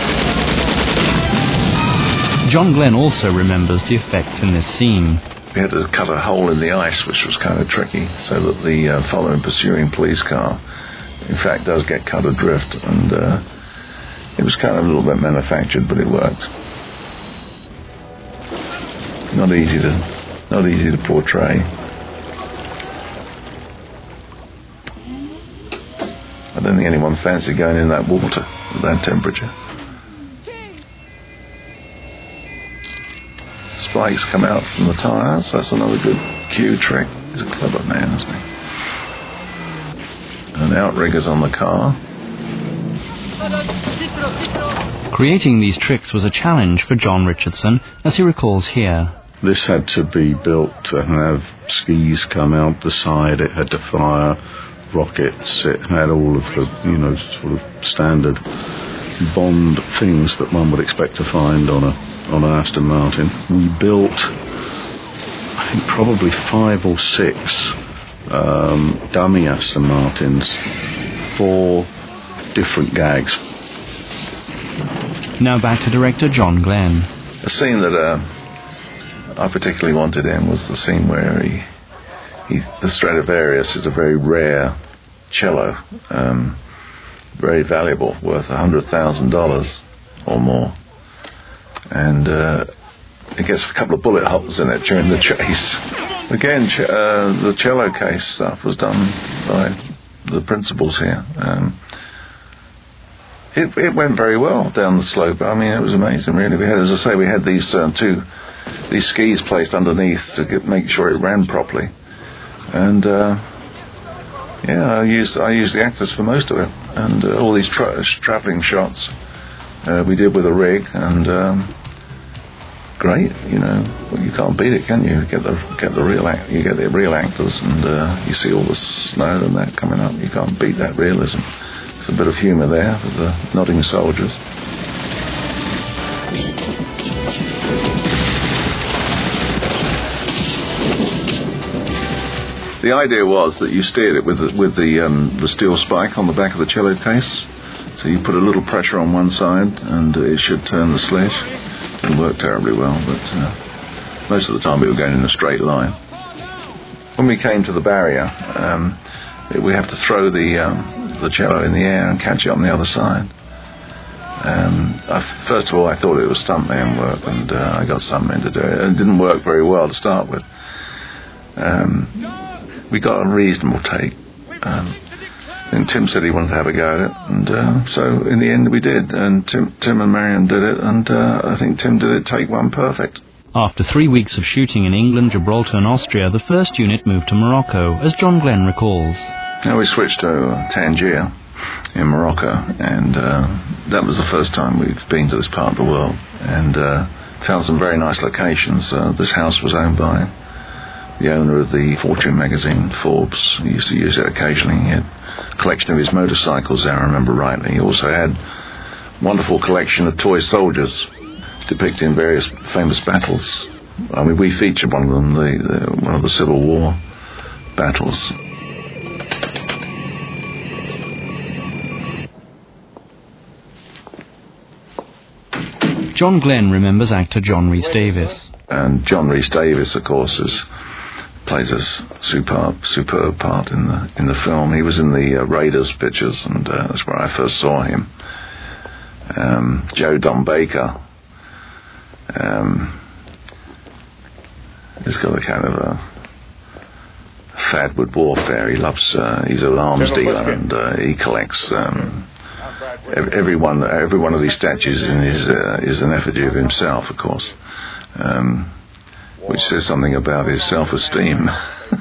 John Glenn also remembers the effects in this scene.
We had to cut a hole in the ice, which was kind of tricky, so that the following pursuing police car, in fact, does get cut adrift, and it was kind of a little bit manufactured, but it worked. Not easy to portray. I don't think anyone fancied going in that water at that temperature. Spikes come out from the tyres. That's another good cue trick. He's a clever man, isn't he? And outriggers on the car.
Creating these tricks was a challenge for John Richardson, as he recalls here.
This had to be built to have skis come out the side. It had to fire rockets. It had all of the, sort of standard Bond things that one would expect to find on an Aston Martin. We built, I think, probably 5 or 6 dummy Aston Martins for different gags.
Now back to director John Glenn.
The scene that I particularly wanted in was the scene where the Stradivarius is a very rare cello, very valuable, worth $100,000 or more. And it gets a couple of bullet holes in it during the chase. Again, the cello case stuff was done by the principals here. It went very well down the slope. I mean, it was amazing, really. We had, as I say, we had these skis placed underneath to make sure it ran properly. And I used the actors for most of it, and all these travelling shots we did with a rig, and great, well, you can't beat it, can you? Get the real real actors, and you see all the snow and that coming up. You can't beat that realism. There's a bit of humour there with the nodding soldiers. The idea was that you steered it with the steel spike on the back of the cello case. So you put a little pressure on one side and it should turn the sledge. It didn't work terribly well, but most of the time we were going in a straight line. When we came to the barrier, we have to throw the cello in the air and catch it on the other side. First of all, I thought it was stuntman work, and I got stuntmen to do it. It didn't work very well to start with. We got a reasonable take. And Tim said he wanted to have a go at it, and so in the end we did. And Tim and Marion did it, and I think Tim did it take one perfect.
After 3 weeks of shooting in England, Gibraltar and Austria, the first unit moved to Morocco, as John Glenn recalls.
Now we switched to Tangier in Morocco, and that was the first time we've been to this part of the world, and found some very nice locations. This house was owned by the owner of the Fortune magazine, Forbes. He used to use it occasionally. He had a collection of his motorcycles there, I remember rightly. He also had a wonderful collection of toy soldiers depicting various famous battles. I mean, we featured one of them, one of the Civil War battles.
John Glenn remembers actor John Rhys Davies.
And John Rhys Davies, of course, plays a superb part in the film. He was in the Raiders pictures, and that's where I first saw him. Joe Don Baker. He's got a kind of a fad with warfare. He's an arms dealer, and he collects every one of these statues is an effigy of himself, of course, which says something about his self-esteem.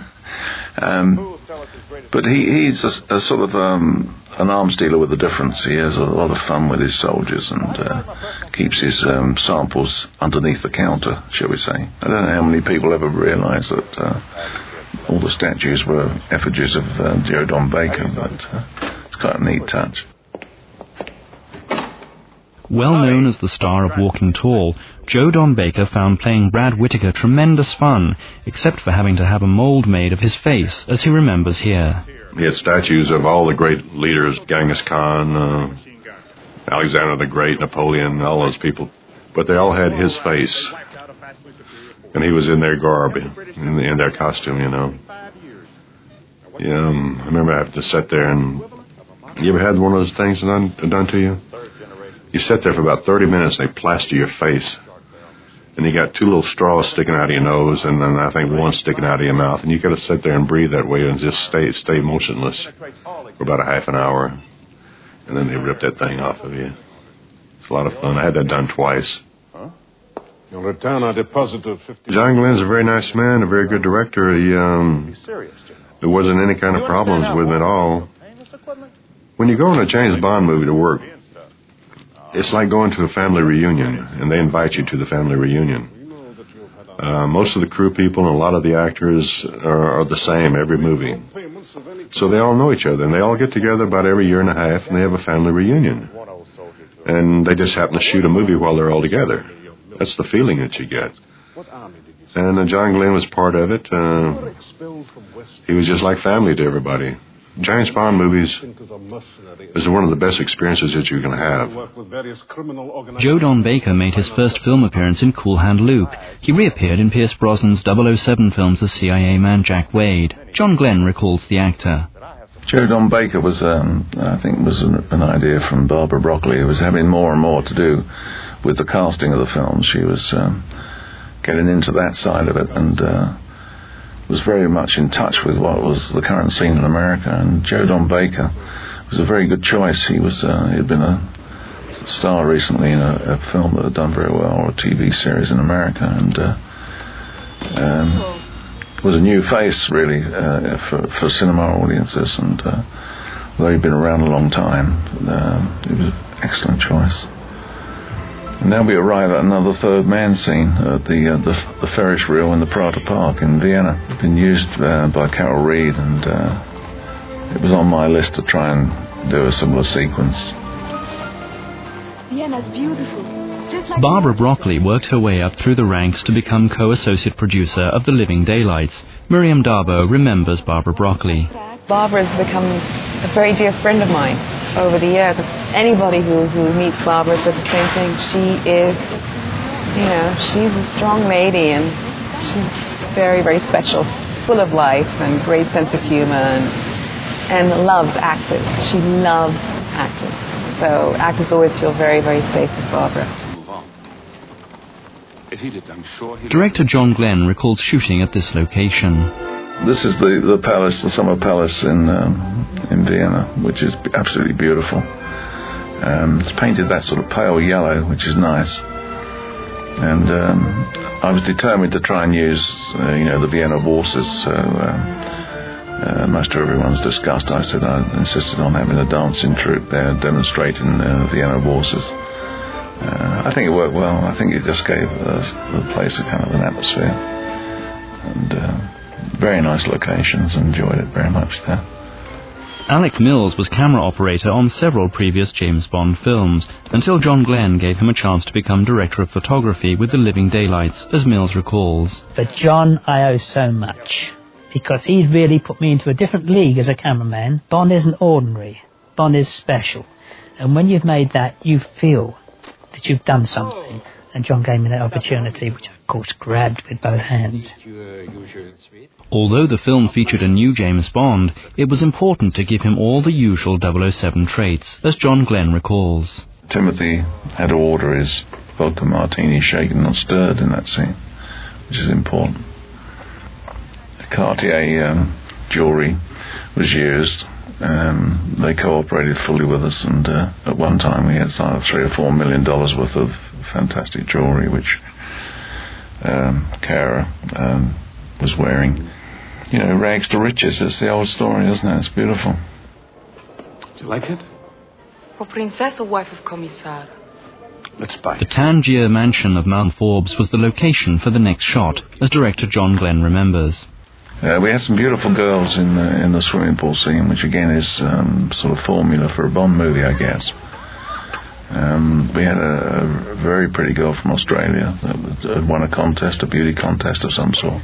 But he's a sort of an arms dealer with a difference. He has a lot of fun with his soldiers and keeps his samples underneath the counter, shall we say. I don't know how many people ever realise that all the statues were effigies of Joe Don Baker, but it's quite a neat touch.
Well known as the star of Walking Tall, Joe Don Baker found playing Brad Whitaker tremendous fun, except for having to have a mould made of his face, as he remembers here.
He had statues of all the great leaders, Genghis Khan, Alexander the Great, Napoleon, all those people. But they all had his face. And he was in their garb, in their costume, you know. Yeah, I remember having to sit there and... You ever had one of those things done to you? You sit there for about 30 minutes and they plaster your face. And you got 2 little straws sticking out of your nose and then I think 1 sticking out of your mouth. And you got to sit there and breathe that way and just stay motionless for about a half an hour. And then they rip that thing off of you. It's a lot of fun. I had that done twice.
You'll return a deposit of 50.
John Glenn's a very nice man, a very good director. There wasn't any kind of problems with him at all. When you go in a James Bond movie to work, it's like going to a family reunion, and they invite you to the family reunion. Most of the crew people and a lot of the actors are the same every movie. So they all know each other, and they all get together about every year and a half, and they have a family reunion. And they just happen to shoot a movie while they're all together. That's the feeling that you get. And John Glenn was part of it. He was just like family to everybody. James Bond movies is one of the best experiences that you can have.
Joe Don Baker made his first film appearance in Cool Hand Luke. He reappeared in Pierce Brosnan's 007 films as CIA man Jack Wade. John Glenn recalls the actor.
Joe Don Baker was, I think, was an idea from Barbara Broccoli, who was having more and more to do with the casting of the films. She was getting into that side of it and was very much in touch with what was the current scene in America. And Joe Don Baker was a very good choice. He had been a star recently in a film that had done very well, or a TV series in America, and was a new face really for cinema audiences. And although he'd been around a long time, it was an excellent choice. And now we arrive at another third man scene at the Ferris wheel in the Prater Park in Vienna. It's been used by Carol Reed, and it was on my list to try and do a similar sequence.
Vienna's beautiful. Just like
Barbara Broccoli worked her way up through the ranks to become co-associate producer of The Living Daylights. Miriam Darbo remembers Barbara Broccoli.
Barbara's become a very dear friend of mine over the years. Anybody who meets Barbara says the same thing. She is, she's a strong lady, and she's very, very special, full of life and great sense of humor, and loves actors. She loves actors. So actors always feel very, very safe with Barbara.
Director John Glenn recalls shooting at this location.
This is the palace, the summer palace in Vienna, which is absolutely beautiful. It's painted that sort of pale yellow, which is nice. And I was determined to try and use, the Vienna waltzes. So much to everyone's disgust, I insisted on having a dancing troupe there demonstrating Vienna waltzes. I think it worked well. I think it just gave the place a kind of an atmosphere. And very nice locations. Enjoyed it very much there.
Alec Mills was camera operator on several previous James Bond films, until John Glenn gave him a chance to become director of photography with The Living Daylights, as Mills recalls.
But John, I owe so much, because he's really put me into a different league as a cameraman. Bond isn't ordinary. Bond is special. And when you've made that, you feel that you've done something. And John gave me that opportunity, which I, of course, grabbed with both hands.
Although the film featured a new James Bond, it was important to give him all the usual 007 traits, as John Glenn recalls.
Timothy had to order his vodka martini shaken, not stirred in that scene, which is important. Cartier jewellery was used. They cooperated fully with us, and at one time we had $3 or $4 million worth of fantastic jewellery, which Cara was wearing. Rags to riches. It's the old story, isn't it? It's beautiful.
Do you like it?
For princess or wife of Commissar?
Let's buy.
The Tangier mansion of Mount Forbes was the location for the next shot, as director John Glenn remembers.
We had some beautiful girls in the swimming pool scene, which again is sort of formula for a Bond movie, I guess. We had a very pretty girl from Australia that had won a contest, a beauty contest of some sort.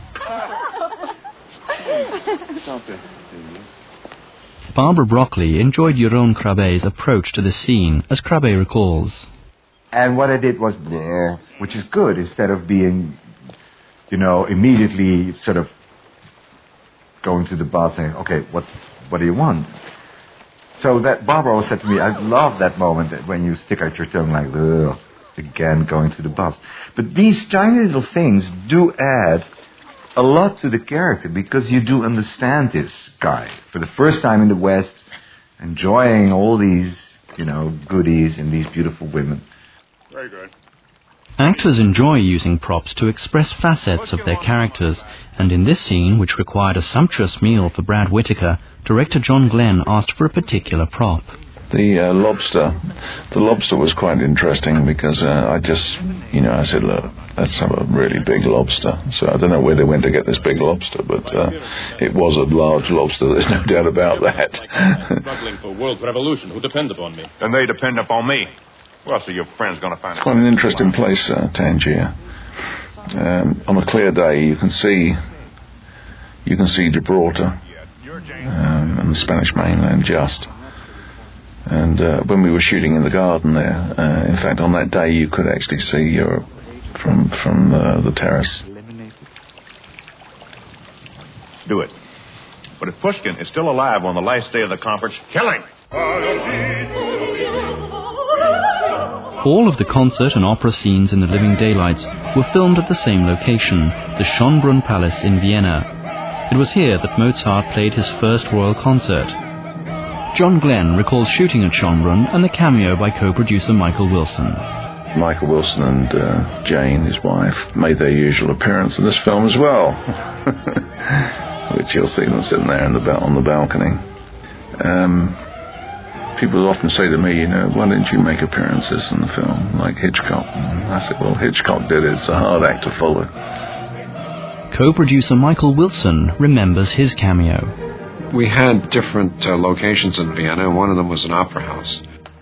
Barbara Broccoli enjoyed Jeroen Krabbe's approach to the scene, as Krabbe recalls.
And what I did was, which is good, instead of being, immediately sort of going to the boss saying, okay, what do you want? So that Barbara always said to me, I love that moment that when you stick out your tongue like, ugh, again going to the boss. But these tiny little things do add a lot to the character, because you do understand this guy for the first time in the West, enjoying all these, goodies and these beautiful women.
Very good.
Actors enjoy using props to express facets of their characters, and in this scene, which required a sumptuous meal for Brad Whitaker, director John Glenn asked for a particular prop.
The lobster was quite interesting, because I said, look, let's have a really big lobster. So I don't know where they went to get this big lobster, but it was a large lobster, there's no doubt about that.
Struggling for world revolution, who depend upon me? And they depend upon me. Well, so your friend's going to find
It's quite an interesting place, Tangier. On a clear day, you can see Gibraltar and the Spanish mainland just. And when we were shooting in the garden there, in fact, on that day, you could actually see Europe from the terrace.
Do it. But if Pushkin is still alive on the last day of the conference, kill him!
All of the concert and opera scenes in The Living Daylights were filmed at the same location, the Schönbrunn Palace in Vienna. It was here that Mozart played his first royal concert. John Glenn recalls shooting at Schönbrunn and the cameo by co-producer Michael Wilson.
Michael Wilson and Jane, his wife, made their usual appearance in this film as well, which you'll see them sitting there on the balcony. People often say to me, why didn't you make appearances in the film, like Hitchcock? And I said, well, Hitchcock did it. It's a hard act to follow.
Co-producer Michael Wilson remembers his cameo.
We had different locations in Vienna, and one of them was an opera house.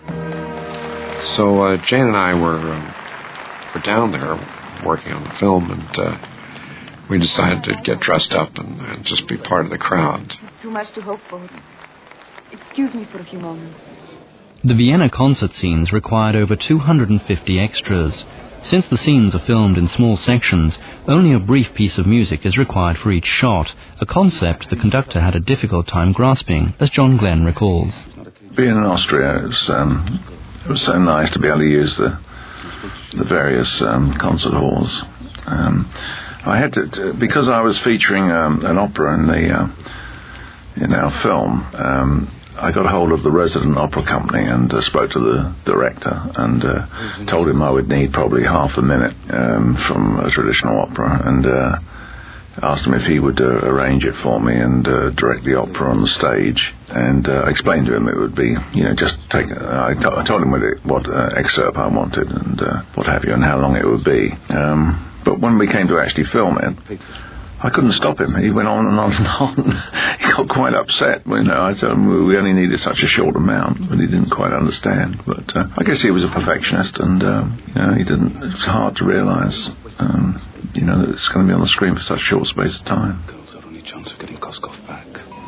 So Jane and I were down there working on the film, and we decided to get dressed up and just be part of the crowd.
Too much to hope for. Excuse me for a few moments.
The Vienna concert scenes required over 250 extras. Since the scenes are filmed in small sections, only a brief piece of music is required for each shot, a concept the conductor had a difficult time grasping, as John Glenn recalls.
Being in Austria, it was so nice to be able to use the various concert halls. I had to, because I was featuring an opera in our film. I got hold of the resident opera company and spoke to the director and told him I would need probably half a minute from a traditional opera, and asked him if he would arrange it for me and direct the opera on the stage. And I explained to him it would be, just take. I told him what excerpt I wanted and what have you, and how long it would be. But when we came to actually film it, I couldn't stop him. He went on and on and on. He got quite upset. I told him we only needed such a short amount, but he didn't quite understand. But I guess he was a perfectionist, and he didn't. It's hard to realise, that it's going to be on the screen for such a short space of time.
Girls are only chance of getting Koskov back.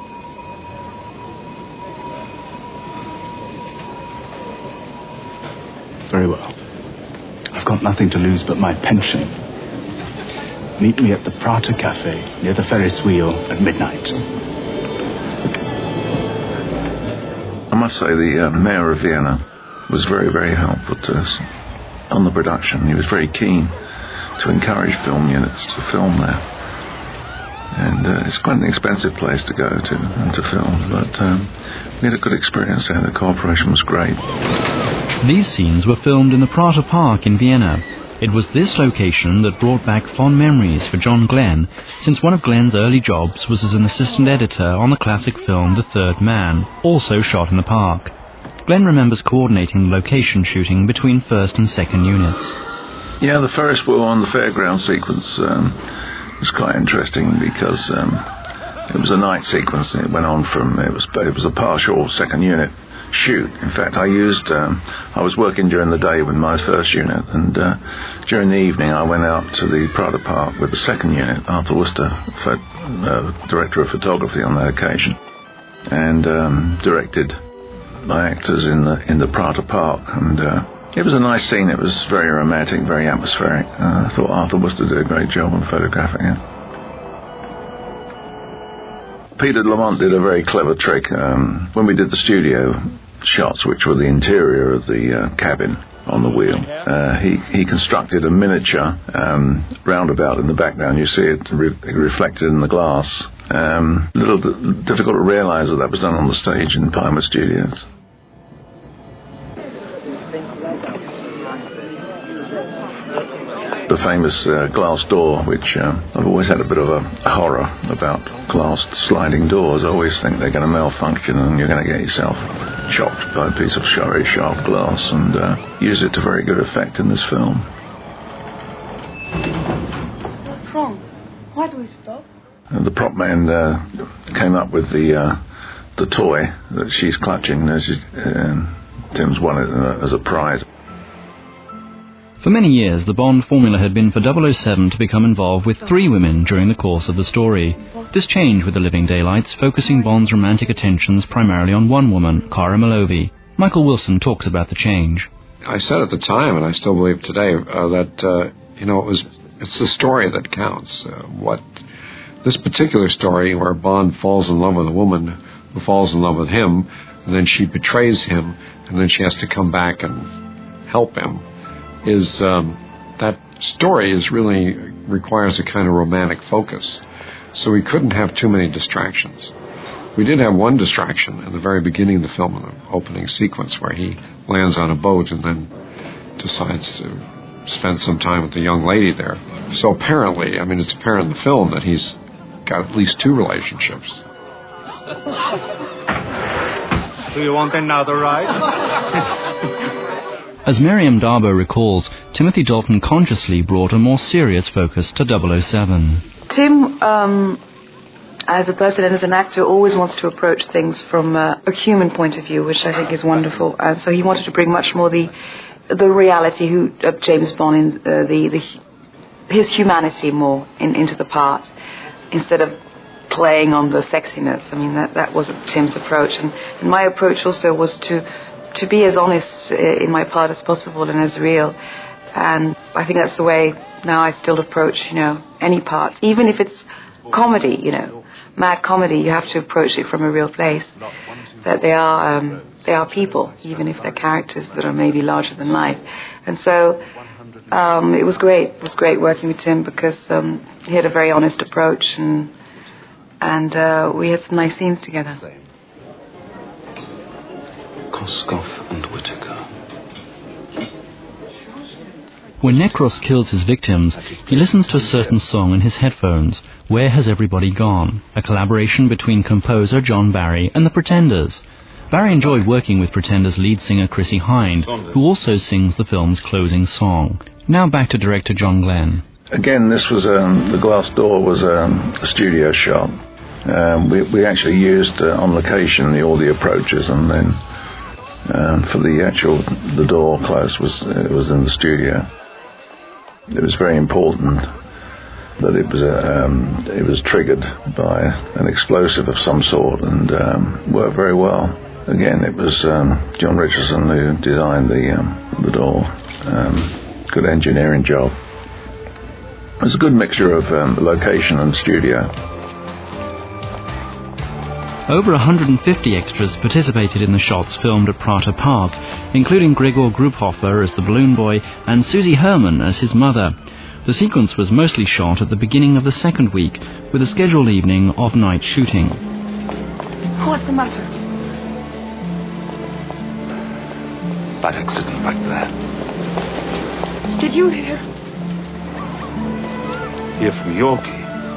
Very well. I've got nothing to lose but my pension. Meet me at the Prater Cafe near the Ferris wheel at midnight.
I must say the mayor of Vienna was very, very helpful to us on the production. He was very keen to encourage film units to film there. And it's quite an expensive place to go to and to film, but we had a good experience there. The cooperation was great.
These scenes were filmed in the Prater Park in Vienna. It was this location that brought back fond memories for John Glenn, since one of Glenn's early jobs was as an assistant editor on the classic film The Third Man, also shot in the park. Glenn remembers coordinating the location shooting between first and second units.
Yeah, the Ferris wheel on the fairground sequence was quite interesting because it was a night sequence. It went on from, it was a partial second unit shoot. In fact, I was working during the day with my first unit, and during the evening I went out to the Prater Park with the second unit, Arthur Worcester, director of photography on that occasion, and directed my actors in the Prater Park, and it was a nice scene. It was very romantic, very atmospheric. I thought Arthur Worcester did a great job on photographing it. Peter Lamont did a very clever trick. When we did the studio shots, which were the interior of the cabin on the wheel, he constructed a miniature roundabout in the background. You see it reflected in the glass. A little difficult to realise that was done on the stage in Pinewood Studios. The famous glass door, which I've always had a bit of a horror about glass sliding doors. I always think they're going to malfunction and you're going to get yourself chopped by a piece of very sharp glass, and use it to very good effect in this film.
What's wrong? Why do we stop?
The prop man came up with the toy that she's clutching. Tim's won it as a prize.
For many years, the Bond formula had been for 007 to become involved with 3 women during the course of the story. This changed with The Living Daylights, focusing Bond's romantic attentions primarily on one woman, Cara Milovy. Michael Wilson talks about the change.
I said at the time, and I still believe today, that it's the story that counts. This particular story, where Bond falls in love with a woman who falls in love with him, and then she betrays him, and then she has to come back and help him, is that story really requires a kind of romantic focus. So we couldn't have too many distractions. We did have one distraction in the very beginning of the film, in the opening sequence, where he lands on a boat and then decides to spend some time with the young lady there. So apparently, it's apparent in the film that he's got at least 2 relationships.
Do you want another ride?
As Miriam Darbo recalls, Timothy Dalton consciously brought a more serious focus to 007.
Tim as a person and as an actor, always wants to approach things from a human point of view, which I think is wonderful. And so he wanted to bring much more the reality of James Bond, his humanity more into the part, instead of playing on the sexiness. I mean, that was Tim's approach, and my approach also was to be as honest in my part as possible and as real. And I think that's the way now I still approach, any part, even if it's comedy, mad comedy. You have to approach it from a real place. That they are people, even if they're characters that are maybe larger than life. And so it was great. It was great working with Tim because he had a very honest approach, and we had some nice scenes together.
Koskov and Whittaker.
When Necros kills his victims, he listens to a certain song in his headphones, Where Has Everybody Gone?, a collaboration between composer John Barry and the Pretenders. Barry enjoyed working with Pretenders lead singer Chrissie Hynde, who also sings the film's closing song. Now back to director John Glenn.
Again, this was the Glass Door was a studio shot. We actually used on location all the approaches, and then for the door close it was in the studio. It was very important that it was triggered by an explosive of some sort, and worked very well. Again, it was John Richardson who designed the door. Good engineering job. It was a good mixture of location and studio.
Over 150 extras participated in the shots filmed at Prater Park, including Gregor Gruphofer as the balloon boy and Susie Herman as his mother. The sequence was mostly shot at the beginning of the second week, with a scheduled evening of night shooting.
What's the matter?
That accident back there.
Did you hear?
Hear from Yorkie.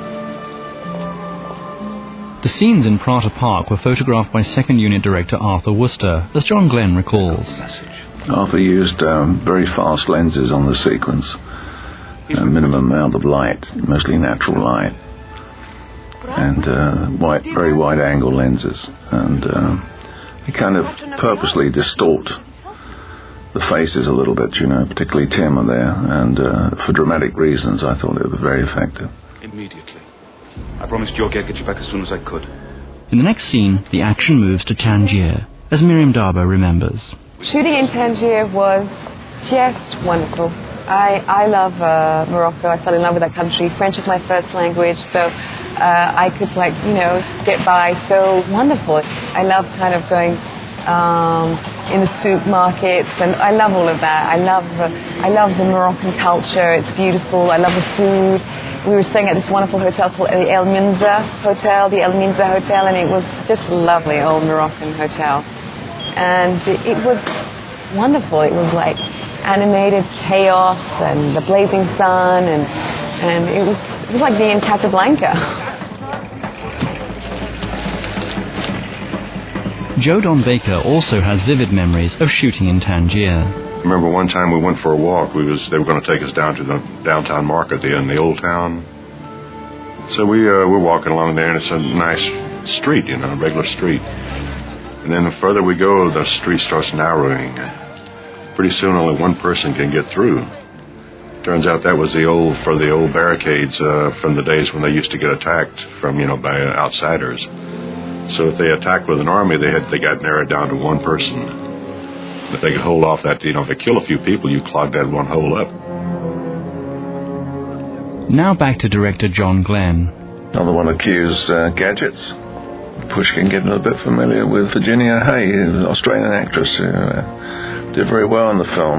The scenes in Prater Park were photographed by second unit director Arthur Worcester, as John Glenn recalls.
Arthur used very fast lenses on the sequence, a minimum amount of light, mostly natural light, and very wide angle lenses, and he kind of purposely distort the faces a little bit, particularly Tim are there, and for dramatic reasons I thought it was very effective.
Immediately. I promised Yorkie I'd get you back as soon as I could.
In the next scene, the action moves to Tangier, as Miriam Darbo remembers.
Shooting in Tangier was just wonderful. I love Morocco. I fell in love with that country. French is my first language, so I could get by so wonderful. I love kind of going in the supermarkets, and I love all of that. I love the Moroccan culture. It's beautiful. I love the food. We were staying at this wonderful hotel called the El Minza Hotel, and it was just a lovely old Moroccan hotel. And it was wonderful. It was like animated chaos and the blazing sun, and it was like being in Casablanca.
Joe Don Baker also has vivid memories of shooting in Tangier.
I remember one time we went for a walk. They were going to take us down to the downtown market in the old town. So we're walking along there, and it's a nice street, a regular street. And then the further we go, the street starts narrowing. Pretty soon, only one person can get through. Turns out that was the old barricades from the days when they used to get attacked from by outsiders. So if they attacked with an army, they got narrowed down to one person. If they could hold off that, if they kill a few people, you clog that one hole up.
Now back to director John Glenn.
Another one accused gadgets. Pushkin getting a bit familiar with Virginia Hay, an Australian actress who did very well in the film.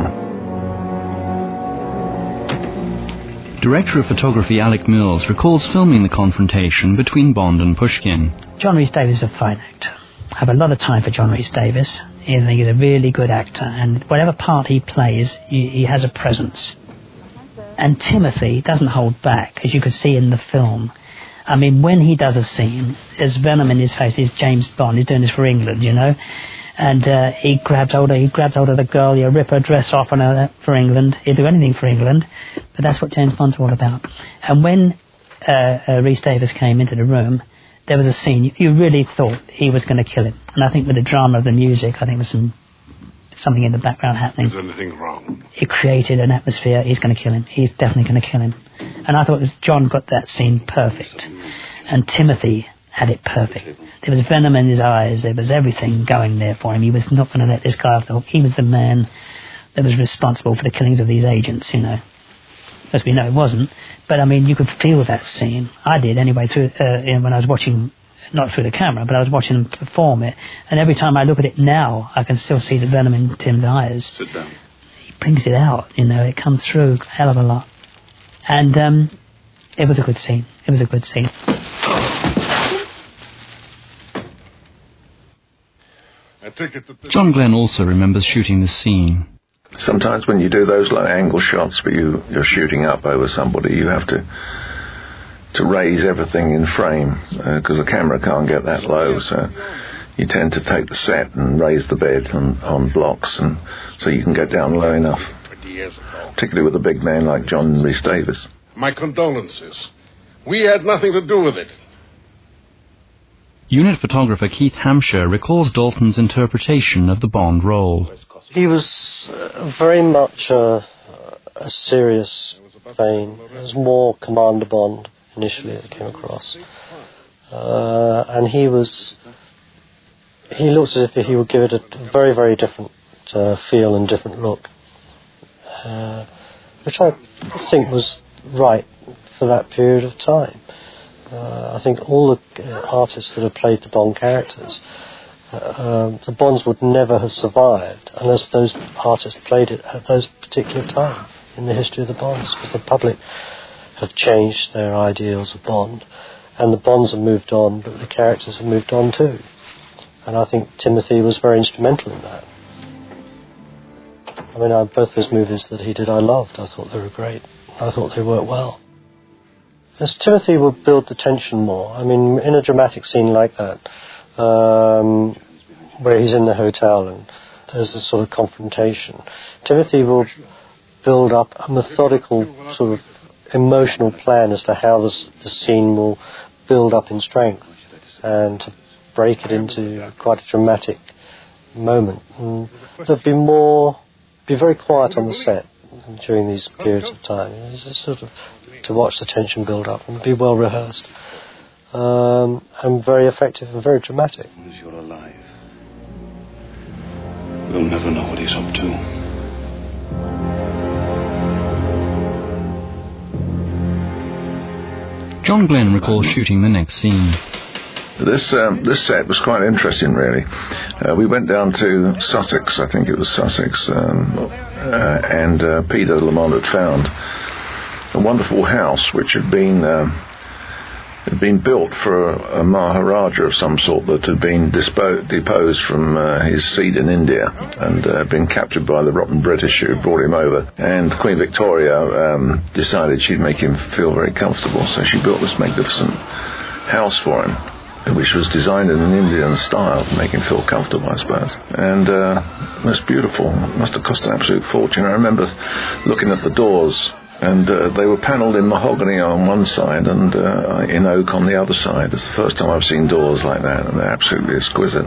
Director of photography Alec Mills recalls filming the confrontation between Bond and Pushkin.
John Rhys Davies is a fine actor. I have a lot of time for John Rhys Davies. I think he's a really good actor, and whatever part he plays, he has a presence. And Timothy doesn't hold back, as you could see in the film. I mean, when he does a scene, there's venom in his face. He's James Bond. He's doing this for England, And he grabs hold of the girl. He'll rip her dress off on her for England. He'll do anything for England. But that's what James Bond's all about. And when Rhys Davies came into the room, there was a scene, you really thought he was going to kill him. And I think with the drama of the music, I think there's something in the background happening.
Is anything wrong?
It created an atmosphere, he's going to kill him. He's definitely going to kill him. And I thought John got that scene perfect. And Timothy had it perfect. There was venom in his eyes. There was everything going there for him. He was not going to let this guy off the hook. He was the man that was responsible for the killings of these agents, you know. As we know, it wasn't. But, I mean, you could feel that scene. I did, anyway, through when I was watching, not through the camera, but I was watching him perform it. And every time I look at it now, I can still see the venom in Tim's eyes.
Sit down.
He brings it out, you know. It comes through a hell of a lot. And it was a good scene. It was a good scene.
John Glenn also remembers shooting the scene.
Sometimes when you do those low-angle shots, but you're shooting up over somebody, you have to raise everything in frame because the camera can't get that low. So you tend to take the set and raise the bed on blocks, and so you can get down low enough. Particularly with a big man like John Rhys Davies.
My condolences. We had nothing to do with it.
Unit photographer Keith Hampshire recalls Dalton's interpretation of the Bond role.
He was very much a serious vein. It was more Commander Bond initially that came across. And he looked as if he would give it a very, very different feel and different look. Which I think was right for that period of time. I think all the artists that have played the Bond characters, the Bonds would never have survived unless those artists played it at those particular time in the history of the Bonds, because the public have changed their ideals of Bond, and the Bonds have moved on, but the characters have moved on too. And I think Timothy was very instrumental in that. I mean, both those movies that he did I loved. I thought they were great. I thought they worked well. As Timothy will build the tension more. I mean, in a dramatic scene like that, where he's in the hotel and there's a sort of confrontation, Timothy will build up a methodical sort of emotional plan as to how the scene will build up in strength and to break it into quite a dramatic moment. And there'll be very quiet on the set during these periods of time. It's just sort of to watch the tension build up and be well rehearsed, and very effective and very dramatic.
As you're alive, we'll never know what he's up to.
John Glenn recalls shooting the next scene.
This set was quite interesting, really. We went down to Sussex, I think it was Sussex, and Peter Lamont had found a wonderful house which had been built for a Maharaja of some sort that had been deposed from his seat in India and been captured by the rotten British who brought him over. And Queen Victoria decided she'd make him feel very comfortable, so she built this magnificent house for him, which was designed in an Indian style to make him feel comfortable, I suppose. And it was beautiful. It must have cost an absolute fortune. I remember looking at the doors, and they were panelled in mahogany on one side and in oak on the other side. It's the first time I've seen doors like that, and they're absolutely exquisite.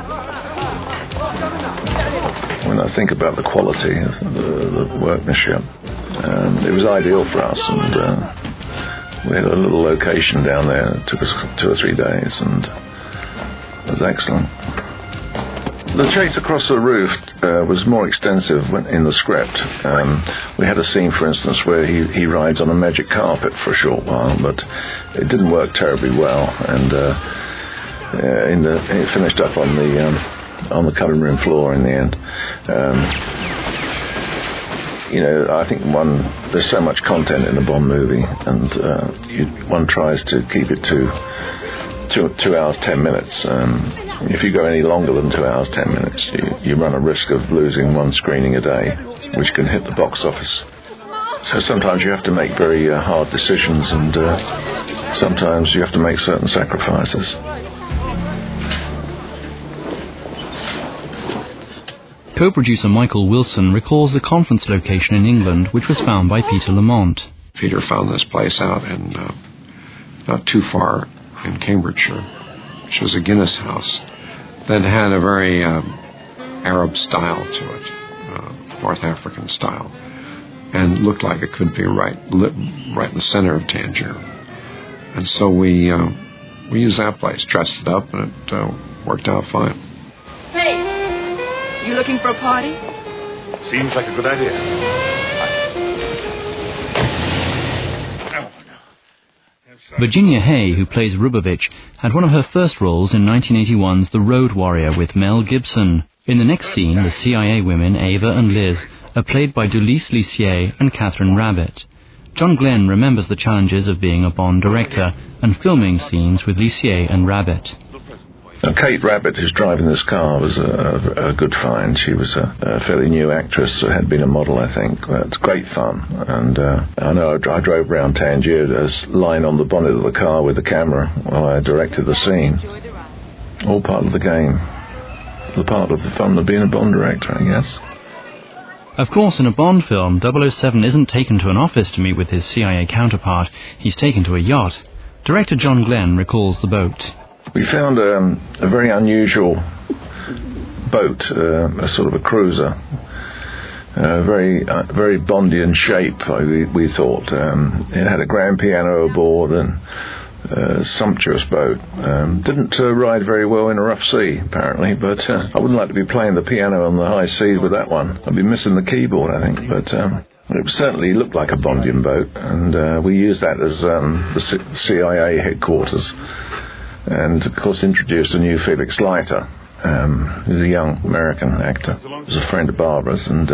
When I think about the quality of the workmanship, it was ideal for us, and we had a little location down there. It took us 2 or 3 days, and it was excellent. The chase across the roof was more extensive in the script. We had a scene, for instance, where he rides on a magic carpet for a short while, but it didn't work terribly well, and it finished up on the cutting room floor in the end. I think there's so much content in a Bond movie, and one tries to keep it to 2 hours 10 minutes. If you go any longer than 2 hours 10 minutes, you run a risk of losing one screening a day, which can hit the box office. So sometimes you have to make very hard decisions, and sometimes you have to make certain sacrifices.
Co-producer Michael Wilson recalls the conference location in England, which was found by Peter Lamont.
Peter found this place out in not too far in Cambridgeshire. which was a Guinness house that had a very Arab style to it, North African style, and looked like it could be right in the center of Tangier. And so we used that place, dressed it up, and it worked out fine.
Hey, you looking for a party?
Seems like a good idea.
Virginia Hay, who plays Rubovich, had one of her first roles in 1981's The Road Warrior with Mel Gibson. In the next scene, the CIA women Ava and Liz are played by Dulce Lissier and Catherine Rabbit. John Glenn remembers the challenges of being a Bond director and filming scenes with Lissier and Rabbit.
Now, Kate Rabbit, who's driving this car, was a good find. She was a fairly new actress, who had been a model, I think. It's great fun. And I know I drove around Tangier, lying on the bonnet of the car with the camera while I directed the scene. All part of the game. The part of the fun of being a Bond director, I guess.
Of course, in a Bond film, 007 isn't taken to an office to meet with his CIA counterpart. He's taken to a yacht. Director John Glenn recalls the boat.
We found a very unusual boat, a sort of a cruiser, very Bondian shape, we thought. It had a grand piano aboard and a sumptuous boat. Didn't ride very well in a rough sea, apparently, but I wouldn't like to be playing the piano on the high seas with that one. I'd be missing the keyboard, I think, but it certainly looked like a Bondian boat, and we used that as the CIA headquarters. And, of course, introduced a new Felix Leiter, who's a young American actor. He was a friend of Barbara's and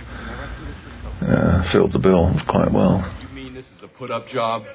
filled the bill quite well.
You mean this is a put-up job?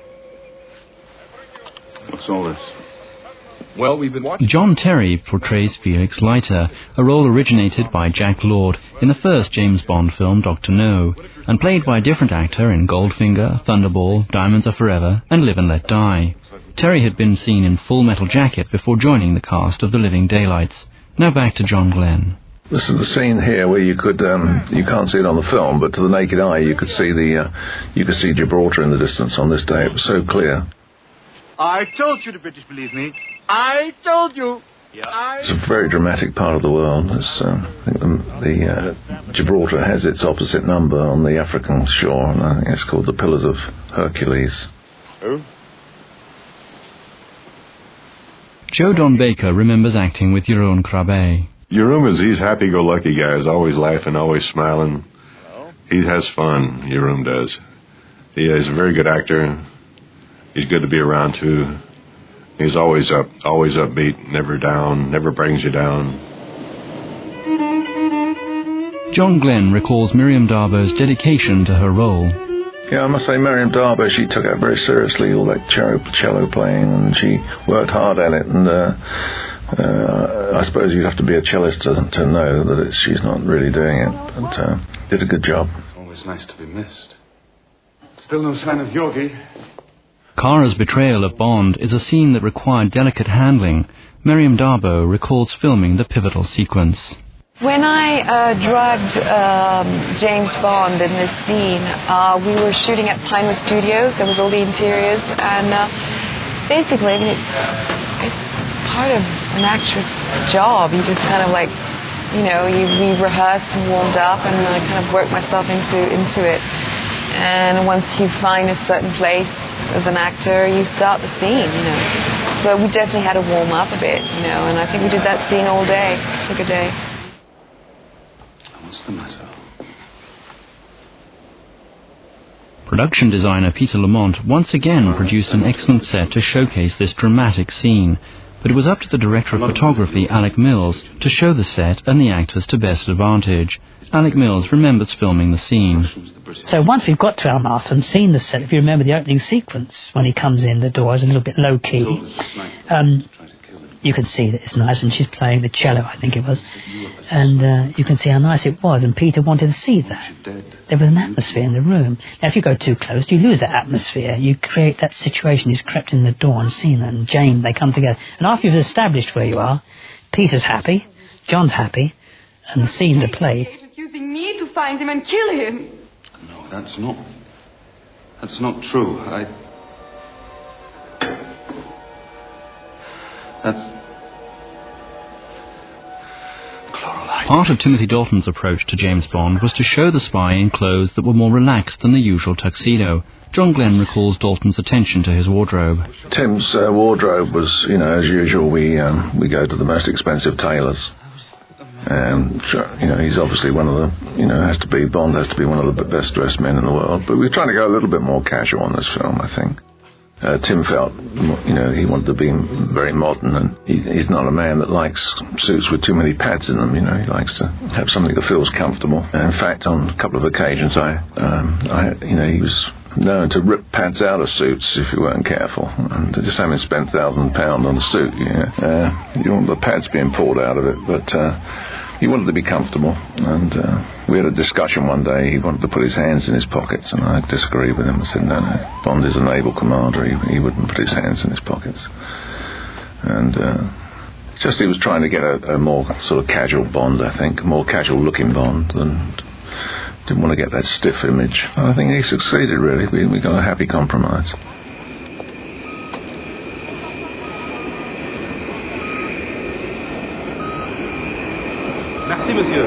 What's all this? Well, we've been watching...
John Terry portrays Felix Leiter, a role originated by Jack Lord in the first James Bond film, Dr. No, and played by a different actor in Goldfinger, Thunderball, Diamonds Are Forever, and Live and Let Die. Terry had been seen in Full Metal Jacket before joining the cast of The Living Daylights. Now back to John Glenn.
This is the scene here where you could you can't see it on the film, but to the naked eye you could see Gibraltar in the distance on this day. It was so clear.
I told you the British believe me. I told you.
It's a very dramatic part of the world. I think the Gibraltar has its opposite number on the African shore, and I think it's called the Pillars of Hercules.
Oh?
Joe Don Baker remembers acting with Jeroen Krabbe.
Jeroen he's happy-go-lucky guy. He's always laughing, always smiling. He has fun, Jeroen does. He is a very good actor. He's good to be around, too. He's always up, always upbeat, never down, never brings you down.
John Glenn recalls Miriam Darbo's dedication to her role.
Yeah, I must say Miriam Darbo, she took it very seriously, all that cello playing, and she worked hard at it, and I suppose you'd have to be a cellist to know that she's not really doing it, but did a good job.
It's always nice to be missed. Still no sign of Yogi.
Kara's betrayal of Bond is a scene that required delicate handling. Miriam Darbo recalls filming the pivotal sequence.
When I dragged James Bond in this scene, we were shooting at Pinewood Studios. There was all the interiors, and basically, I mean, it's part of an actress' job. You just kind of like, we rehearsed and warmed up, and I kind of worked myself into it. And once you find a certain place as an actor, you start the scene, But we definitely had to warm up a bit, and I think we did that scene all day. It took a day.
What's the matter?
Production designer Peter Lamont once again produced an excellent set to showcase this dramatic scene, but it was up to the director of photography, Alec Mills, to show the set and the actors to best advantage. Alec Mills remembers filming the scene.
So once we've got to Almaster and seen the set, if you remember the opening sequence, when he comes in, the door is a little bit low-key. You can see that it's nice, and she's playing the cello, I think it was, and you can see how nice it was, and Peter wanted to see that. There was an atmosphere in the room. Now, if you go too close, you lose that atmosphere. You create that situation. He's crept in the door and seen that, and Jane, they come together. And after you've established where you are, Peter's happy, John's happy, and the scenes are played.
He's accusing me to find him and kill him.
No, that's not true.
That's...
Part of Timothy Dalton's approach to James Bond was to show the spy in clothes that were more relaxed than the usual tuxedo. John Glenn recalls Dalton's attention to his wardrobe.
Tim's wardrobe was, as usual, we go to the most expensive tailors. He's obviously one of the, Bond has to be one of the best dressed men in the world. But we're trying to go a little bit more casual on this film, I think. Tim felt, he wanted to be very modern, and he's not a man that likes suits with too many pads in them. He likes to have something that feels comfortable. And in fact, on a couple of occasions, he was known to rip pads out of suits if you weren't careful. And just having spent £1,000 on a suit, you want the pads being pulled out of it, but he wanted to be comfortable. And we had a discussion one day. He wanted to put his hands in his pockets, and I disagreed with him. I said, no, Bond is a naval commander. He wouldn't put his hands in his pockets. And he was trying to get a more sort of casual Bond, I think, a more casual looking Bond, and didn't want to get that stiff image. I think he succeeded, really. We got a happy compromise.
Merci, monsieur.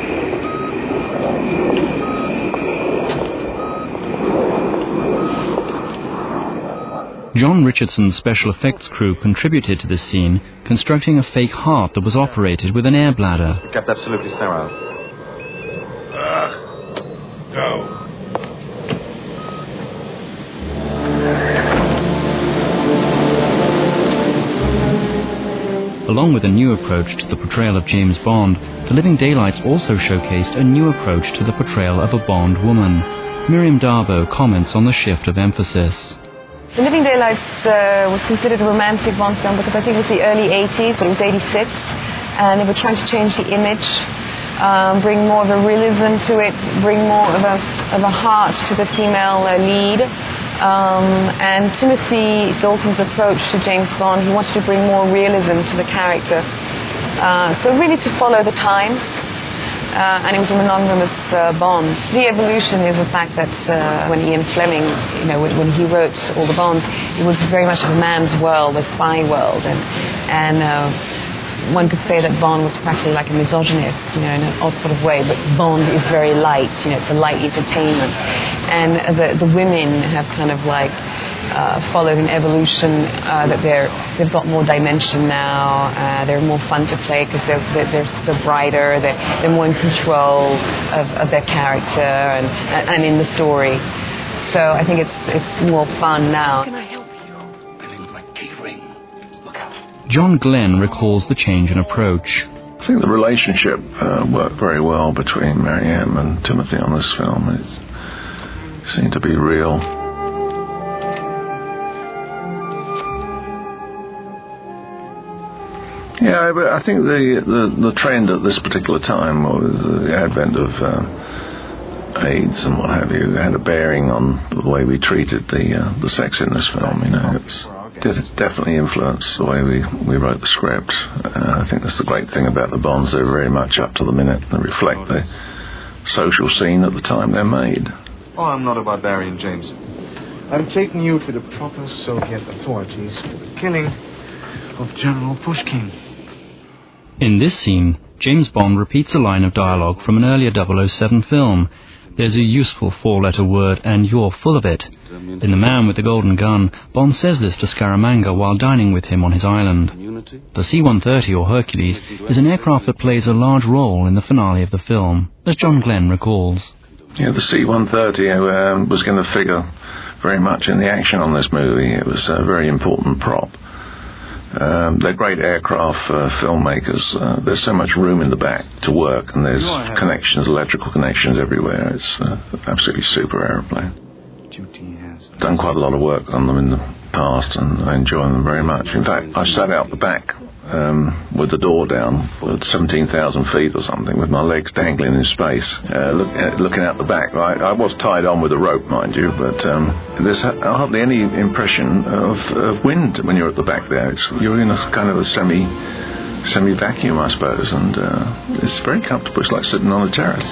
John Richardson's special effects crew contributed to this scene, constructing a fake heart that was operated with an air bladder.
Kept absolutely sterile.
Go.
Along with a new approach to the portrayal of James Bond, The Living Daylights also showcased a new approach to the portrayal of a Bond woman. Miriam Darbo comments on the shift of emphasis.
The Living Daylights was considered a romantic Bond film because I think it was the early 80s, but it was 86, and they were trying to change the image, bring more of a realism to it, bring more of a heart to the female lead. And Timothy Dalton's approach to James Bond, he wanted to bring more realism to the character. So really to follow the times, and it was a monogamous Bond. The evolution is the fact that when Ian Fleming, when he wrote all the Bonds, it was very much of a man's world, a spy world, and one could say that Bond was practically like a misogynist, in an odd sort of way, but Bond is very light, it's a light entertainment. And the women have kind of like followed an evolution that they've got more dimension now, they're more fun to play because they're brighter, they're more in control of their character and in the story. So I think it's more fun now.
Can I help you? I think my key ring. Look out.
John Glenn recalls the change in approach.
I think the relationship worked very well between Marianne and Timothy on this film. It seemed to be real. Yeah, but I think the trend at this particular time was the advent of AIDS and what have you had a bearing on the way we treated the sex in this film. It definitely influenced the way we wrote the script. I think that's the great thing about the Bonds. They're very much up to the minute and reflect the social scene at the time they're made.
Oh, I'm not a barbarian, James. I'm taking you to the proper Soviet authorities for the killing of General Pushkin.
In this scene, James Bond repeats a line of dialogue from an earlier 007 film. There's a useful four-letter word, and you're full of it. In The Man with the Golden Gun, Bond says this to Scaramanga while dining with him on his island. The C-130, or Hercules, is an aircraft that plays a large role in the finale of the film, as John Glenn recalls.
Yeah, the C-130 was going to figure very much in the action on this movie. It was a very important prop. They're great aircraft filmmakers. There's so much room in the back to work, and there's connections, electrical connections everywhere. It's absolutely super aeroplane. Done quite a lot of work on them in the past, and I enjoy them very much. In fact, I sat out the back with the door down at 17,000 feet or something, with my legs dangling in space, looking out the back. I was tied on with a rope, mind you, but there's hardly any impression of wind when you're at the back there. You're in a kind of a semi-vacuum, I suppose, and it's very comfortable. It's like sitting on a terrace.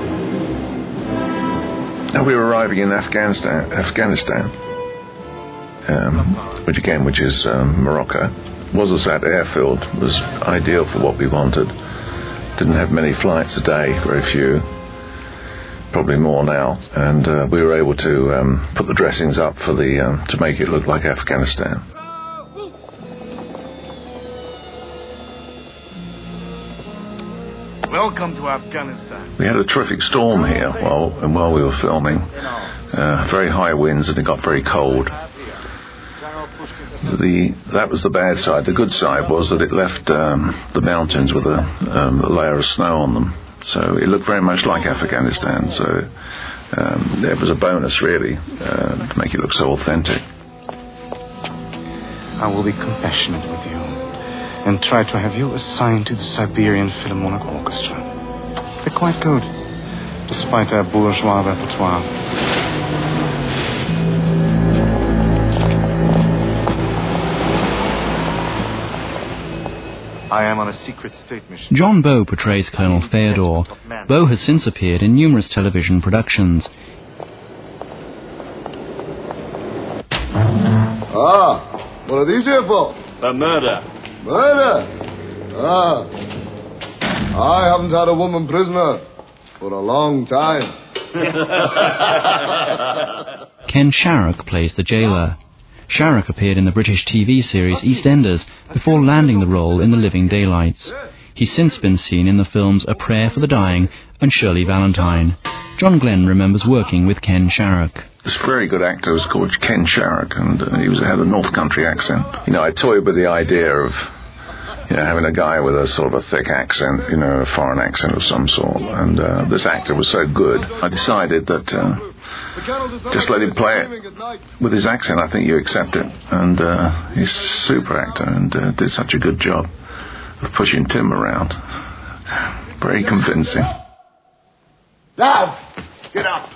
Now we were arriving in Afghanistan. which is Morocco. Wazirsat Airfield was ideal for what we wanted. Didn't have many flights a day, very few, probably more now, and we were able to put the dressings up for to make it look like Afghanistan.
Welcome to Afghanistan.
We had a terrific storm here while we were filming. Very high winds, and it got very cold. That was the bad side. The good side was that it left the mountains with a layer of snow on them. So it looked very much like Afghanistan. So it was a bonus, really, to make it look so authentic.
I will be compassionate with you and try to have you assigned to the Siberian Philharmonic Orchestra. They're quite good, despite their bourgeois repertoire.
I am on a secret state mission.
John Bow portrays Colonel Theodore. Bow has since appeared in numerous television productions.
Ah, what are these here for?
For murder.
Murder? Ah. I haven't had a woman prisoner for a long time.
Ken Sharrock plays the jailer. Sharrock appeared in the British TV series EastEnders before landing the role in The Living Daylights. He's since been seen in the films A Prayer for the Dying and Shirley Valentine. John Glenn remembers working with Ken Sharrock.
This very good actor was called Ken Sharrock, and he had a North Country accent. I toyed with the idea of having a guy with a sort of a thick accent, a foreign accent of some sort. And this actor was so good, I decided that just let him play it with his accent. I think you accept it. And he's a super actor and did such a good job of pushing Tim around. Very convincing.
Now, get up.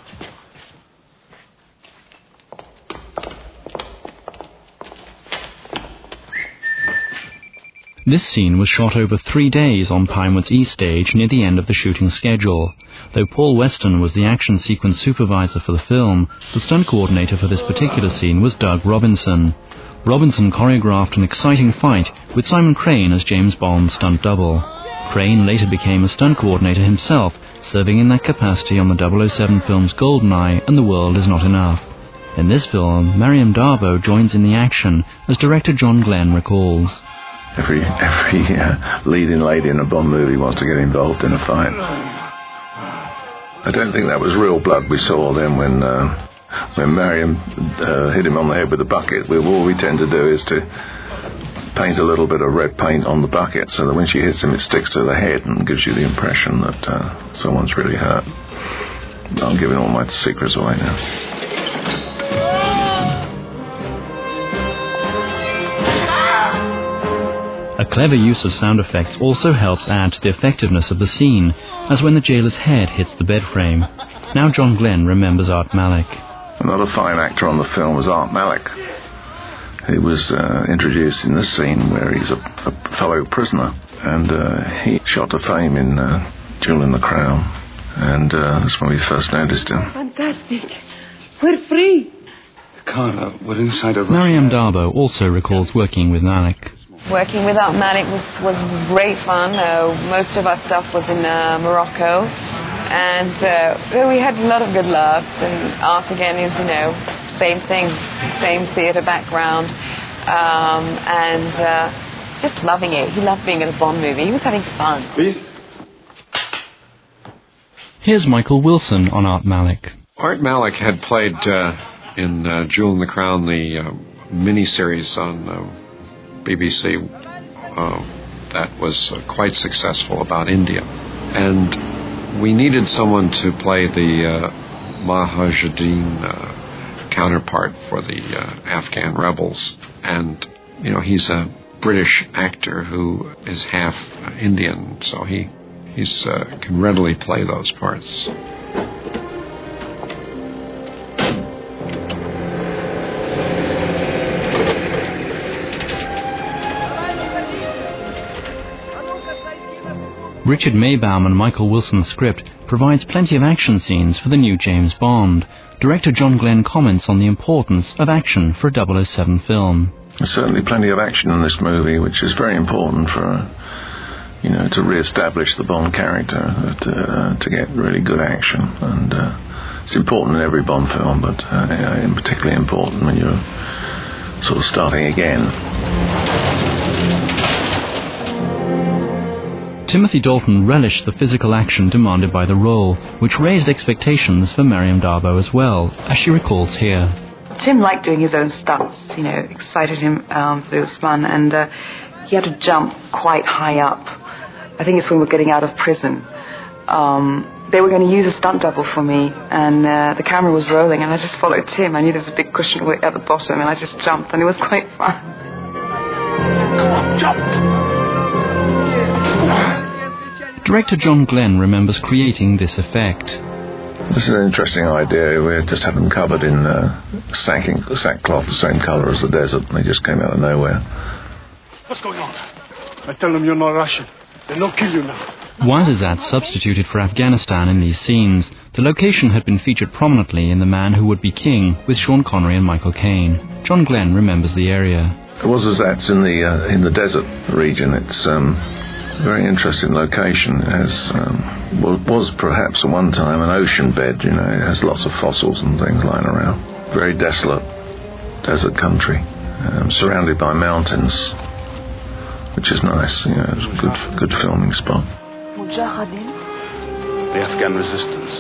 This scene was shot over 3 days on Pinewood's East Stage near the end of the shooting schedule. Though Paul Weston was the action sequence supervisor for the film, the stunt coordinator for this particular scene was Doug Robinson. Robinson choreographed an exciting fight with Simon Crane as James Bond's stunt double. Crane later became a stunt coordinator himself, serving in that capacity on the 007 films GoldenEye and The World Is Not Enough. In this film, Mariam Darbo joins in the action, as director John Glenn recalls.
Every leading lady in a Bond movie wants to get involved in a fight. I don't think that was real blood we saw then when Mariam hit him on the head with a bucket. All we tend to do is to paint a little bit of red paint on the bucket so that when she hits him it sticks to the head and gives you the impression that someone's really hurt. I'm giving all my secrets away now.
A clever use of sound effects also helps add to the effectiveness of the scene, as when the jailer's head hits the bed frame. Now John Glenn remembers Art Malik.
Another fine actor on the film was Art Malik. He was introduced in this scene where he's a fellow prisoner, and he shot to fame in Jewel in the Crown, and that's when we first noticed him.
Fantastic. We're free.
Carla, we're inside a...
Mariam Darbo also recalls working with Malik.
Working with Art Malik was great fun. Most of our stuff was in Morocco, and we had a lot of good laughs. And Art again is, same thing, same theatre background, and just loving it. He loved being in a Bond movie. He was having fun.
Please.
Here's Michael Wilson on Art Malik.
Art Malik had played in Jewel in the Crown, the miniseries on BBC that was quite successful about India. And we needed someone to play the Mujahideen counterpart for the Afghan rebels. And, he's a British actor who is half Indian, so he can readily play those parts.
Richard Maybaum and Michael Wilson's script provides plenty of action scenes for the new James Bond. Director John Glenn comments on the importance of action for a 007 film.
There's certainly plenty of action in this movie, which is very important for, to re-establish the Bond character, to get really good action. And it's important in every Bond film, but particularly important when you're sort of starting again.
Timothy Dalton relished the physical action demanded by the role, which raised expectations for Maryam d'Abo as well, as she recalls here.
Tim liked doing his own stunts, excited him, it was fun, and he had to jump quite high up. I think it's when we were getting out of prison. They were going to use a stunt double for me, and the camera was rolling, and I just followed Tim. I knew there was a big cushion at the bottom, and I just jumped, and it was quite fun.
Come on, jump!
Director John Glenn remembers creating this effect.
This is an interesting idea. We just had them covered in sackcloth, the same colour as the desert, and they just came out of nowhere.
What's going on? I tell them you're not Russian. They'll not kill you now.
Ouazzazate substituted for Afghanistan in these scenes. The location had been featured prominently in The Man Who Would Be King with Sean Connery and Michael Caine. John Glenn remembers the area.
Ouazzazate's in the desert region. It's a very interesting location. It has, was perhaps at one time an ocean bed. It has lots of fossils and things lying around. Very desolate desert country, surrounded by mountains, which is nice. It's a good filming spot.
Mujahideen? The Afghan resistance.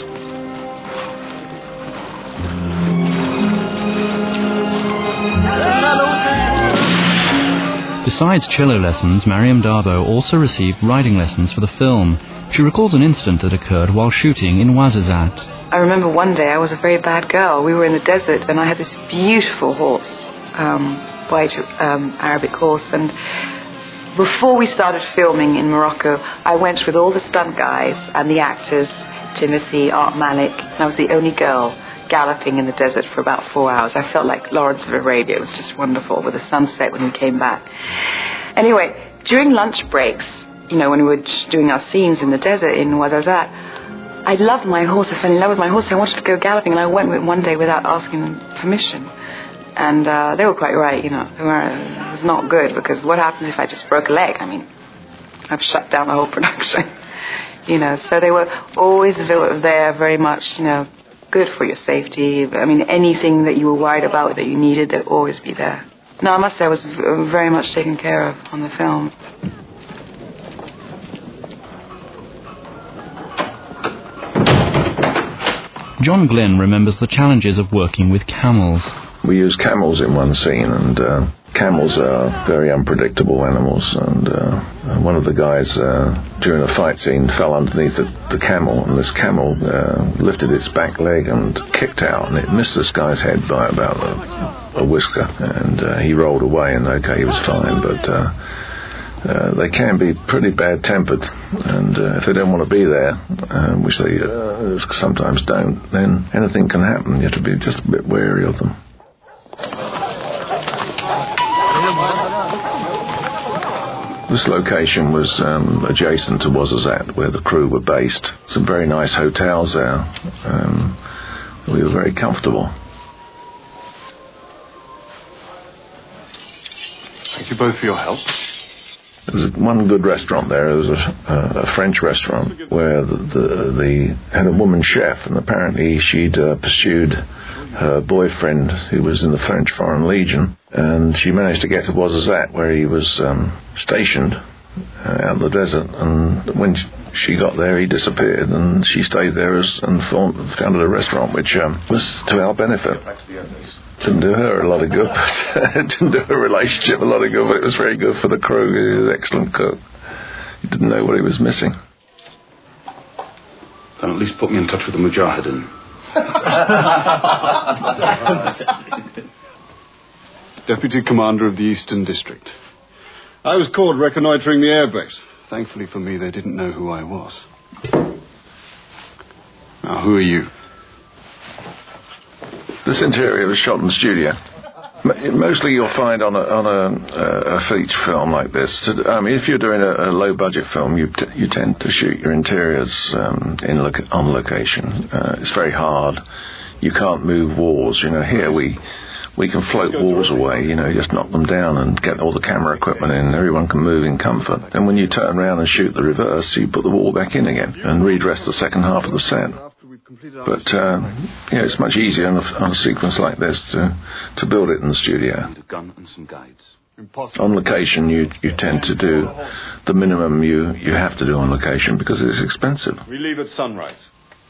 Besides cello lessons, Maryam d'Abo also received riding lessons for the film. She recalls an incident that occurred while shooting in Ouazzazate.
I remember one day I was a very bad girl. We were in the desert, and I had this beautiful horse, white Arabic horse, and before we started filming in Morocco, I went with all the stunt guys and the actors, Timothy, Art Malik, and I was the only girl galloping in the desert for about 4 hours. I felt like Lawrence of Arabia. It was just wonderful with the sunset when we came back. Anyway, during lunch breaks, when we were doing our scenes in the desert in Ouazzazate, I loved my horse. I fell in love with my horse. I wanted to go galloping, and I went with one day without asking permission. And they were quite right, it was not good, because what happens if I just broke a leg? I've shut down the whole production, So they were always there very much, good for your safety. Anything that you were worried about that you needed, they'd always be there. No, I must say I was very much taken care of on the film.
John Glenn remembers the challenges of working with camels.
We used camels in one scene, and camels are very unpredictable animals, and one of the guys during a fight scene fell underneath the camel, and this camel lifted its back leg and kicked out, and it missed this guy's head by about a whisker, and he rolled away, and he was fine, but they can be pretty bad-tempered, and if they don't want to be there, which they sometimes don't, then anything can happen. You have to be just a bit wary of them. This location was adjacent to Ouazzazate, where the crew were based. Some very nice hotels there. We were very comfortable.
Thank you both for your help.
There was one good restaurant there. There was a French restaurant where they had a woman chef, and apparently she'd pursued her boyfriend, who was in the French Foreign Legion, and she managed to get to Ouazzazate, where he was stationed out in the desert. And when she got there, he disappeared, and she stayed there and founded a restaurant, which was to our benefit. Didn't do her a lot of good, but it didn't do her relationship a lot of good, but it was very good for the crew. He was an excellent cook. He didn't know what he was missing.
Then at least put me in touch with the Mujahideen. Deputy Commander of the Eastern District. I was caught reconnoitering the airbase. Thankfully for me, they didn't know who I was. Now, who are you?
This interior was shot in the studio. Mostly you'll find on a feature film like this. I mean, if you're doing a low-budget film, you tend to shoot your interiors on location. It's very hard. You can't move walls. Here we can float walls away, just knock them down and get all the camera equipment in. Everyone can move in comfort. Then when you turn around and shoot the reverse, you put the wall back in again and redress the second half of the set. But, it's much easier on a sequence like this to build it in the studio. On location, you tend to do the minimum you have to do on location because it's expensive.
We leave at sunrise.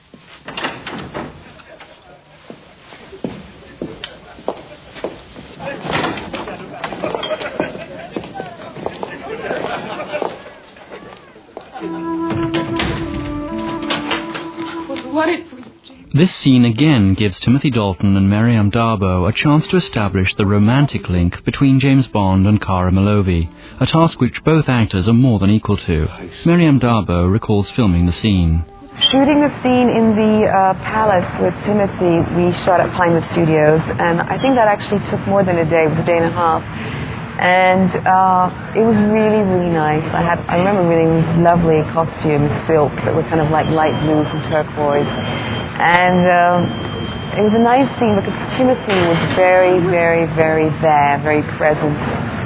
This scene again gives Timothy Dalton and Miriam Darboe a chance to establish the romantic link between James Bond and Cara Milovi, a task which both actors are more than equal to. Miriam Darboe recalls filming the scene.
Shooting the scene in the palace with Timothy, we shot at Pinewood Studios, and I think that actually took more than a day. It was a day and a half. And it was really, really nice. I remember wearing these lovely costumes, silks, that were kind of like light blues and turquoise. And it was a nice scene because Timothy was very, very, very there, very present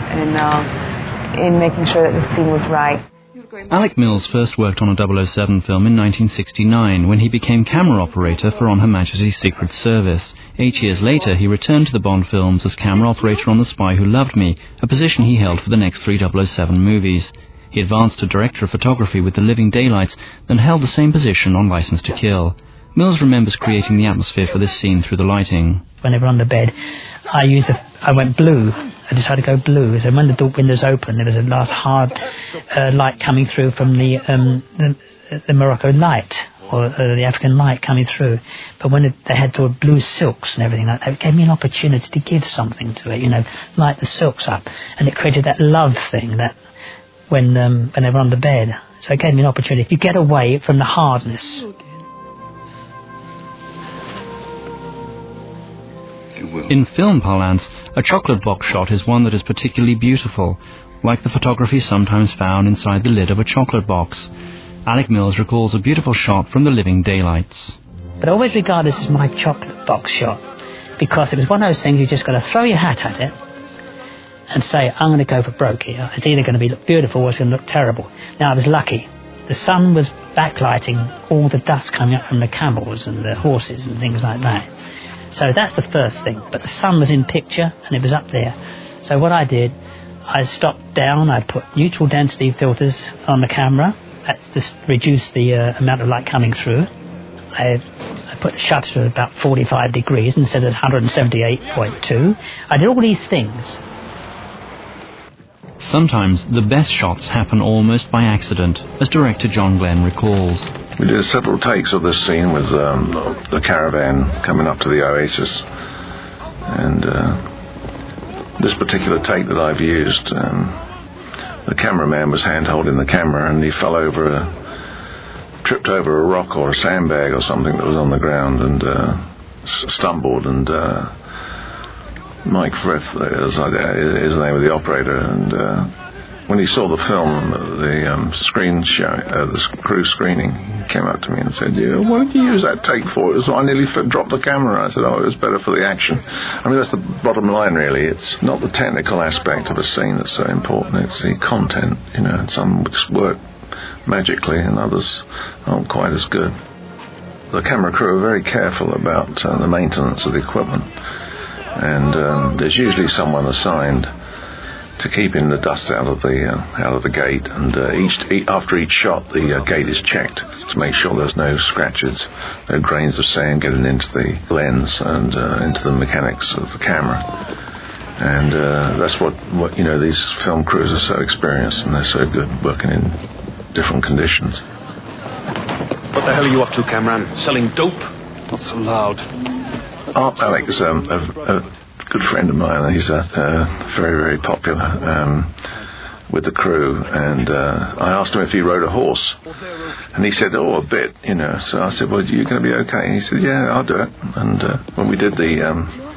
in making sure that the scene was right.
Alec Mills first worked on a 007 film in 1969 when he became camera operator for On Her Majesty's Secret Service. 8 years later, he returned to the Bond films as camera operator on The Spy Who Loved Me, a position he held for the next 3 007 movies. He advanced to director of photography with The Living Daylights, then held the same position on License to Kill. Mills remembers creating the atmosphere for this scene through the lighting.
Whenever on the bed, I went blue. I decided to go blue. So when the door windows open, there was a last hard light coming through from the Morocco light, or the African light coming through. But when they had sort of blue silks and everything like that, it gave me an opportunity to give something to it, light the silks up. And it created that love thing that when they were on the bed. So it gave me an opportunity. You get away from the hardness.
In film parlance, a chocolate box shot is one that is particularly beautiful, like the photography sometimes found inside the lid of a chocolate box. Alec Mills recalls a beautiful shot from The Living Daylights.
But I always regard this as my chocolate box shot, because it was one of those things you just got to throw your hat at it and say, I'm going to go for broke here. It's either going to look beautiful or it's going to look terrible. Now, I was lucky. The sun was backlighting all the dust coming up from the camels and the horses and things like that. So that's the first thing. But the sun was in picture and it was up there. So what I did, I stopped down, I put neutral density filters on the camera. That's just reduced the amount of light coming through. I put the shutter to about 45 degrees instead of 178.2. I did all these things.
Sometimes the best shots happen almost by accident, as director John Glenn recalls.
We did several takes of this scene with the caravan coming up to the oasis. And this particular take that I've used, the cameraman was hand-holding the camera and he fell over, tripped over a rock or a sandbag or something that was on the ground and stumbled. And Mike Frith is the name of the operator. And when he saw the film, the screen show, the crew screening, he came up to me and said, "Why did you use that take for?" I nearly dropped the camera. I said, "Oh, it was better for the action." I mean, that's the bottom line, really. It's not the technical aspect of a scene that's so important. It's the content, and some which work magically and others aren't quite as good. The camera crew are very careful about the maintenance of the equipment. And there's usually someone assigned to keeping the dust out of the gate, and after each shot the gate is checked to make sure there's no scratches, no grains of sand getting into the lens and into the mechanics of the camera. And that's what these film crews are so experienced and they're so good working in different conditions.
What the hell are you up to, Camran? Selling dope?
Not so loud.
Alec is a good friend of mine. He's very, very popular with the crew. And I asked him if he rode a horse. And he said, a bit, So I said, well, are you going to be okay? And he said, yeah, I'll do it. And when we did the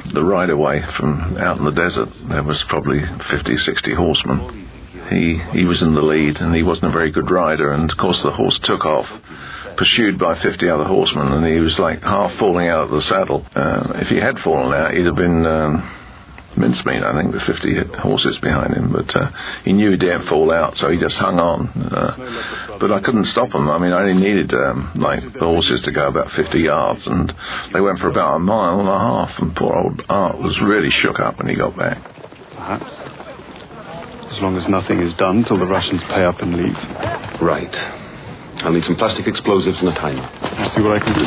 the ride away from out in the desert, there was probably 50, 60 horsemen. He was in the lead, and he wasn't a very good rider, and of course the horse took off, pursued by 50 other horsemen, and he was like half falling out of the saddle. If he had fallen out, he'd have been mincemeat, I think, with 50 horses behind him, but he knew he didn't fall out, so he just hung on. But I couldn't stop him. I mean, I only needed the horses to go about 50 yards, and they went for about a mile and a half, and poor old Art was really shook up when he got back.
Perhaps. As long as nothing is done till the Russians pay up and leave.
Right. I'll need some plastic explosives and a timer.
I'll see what I can do.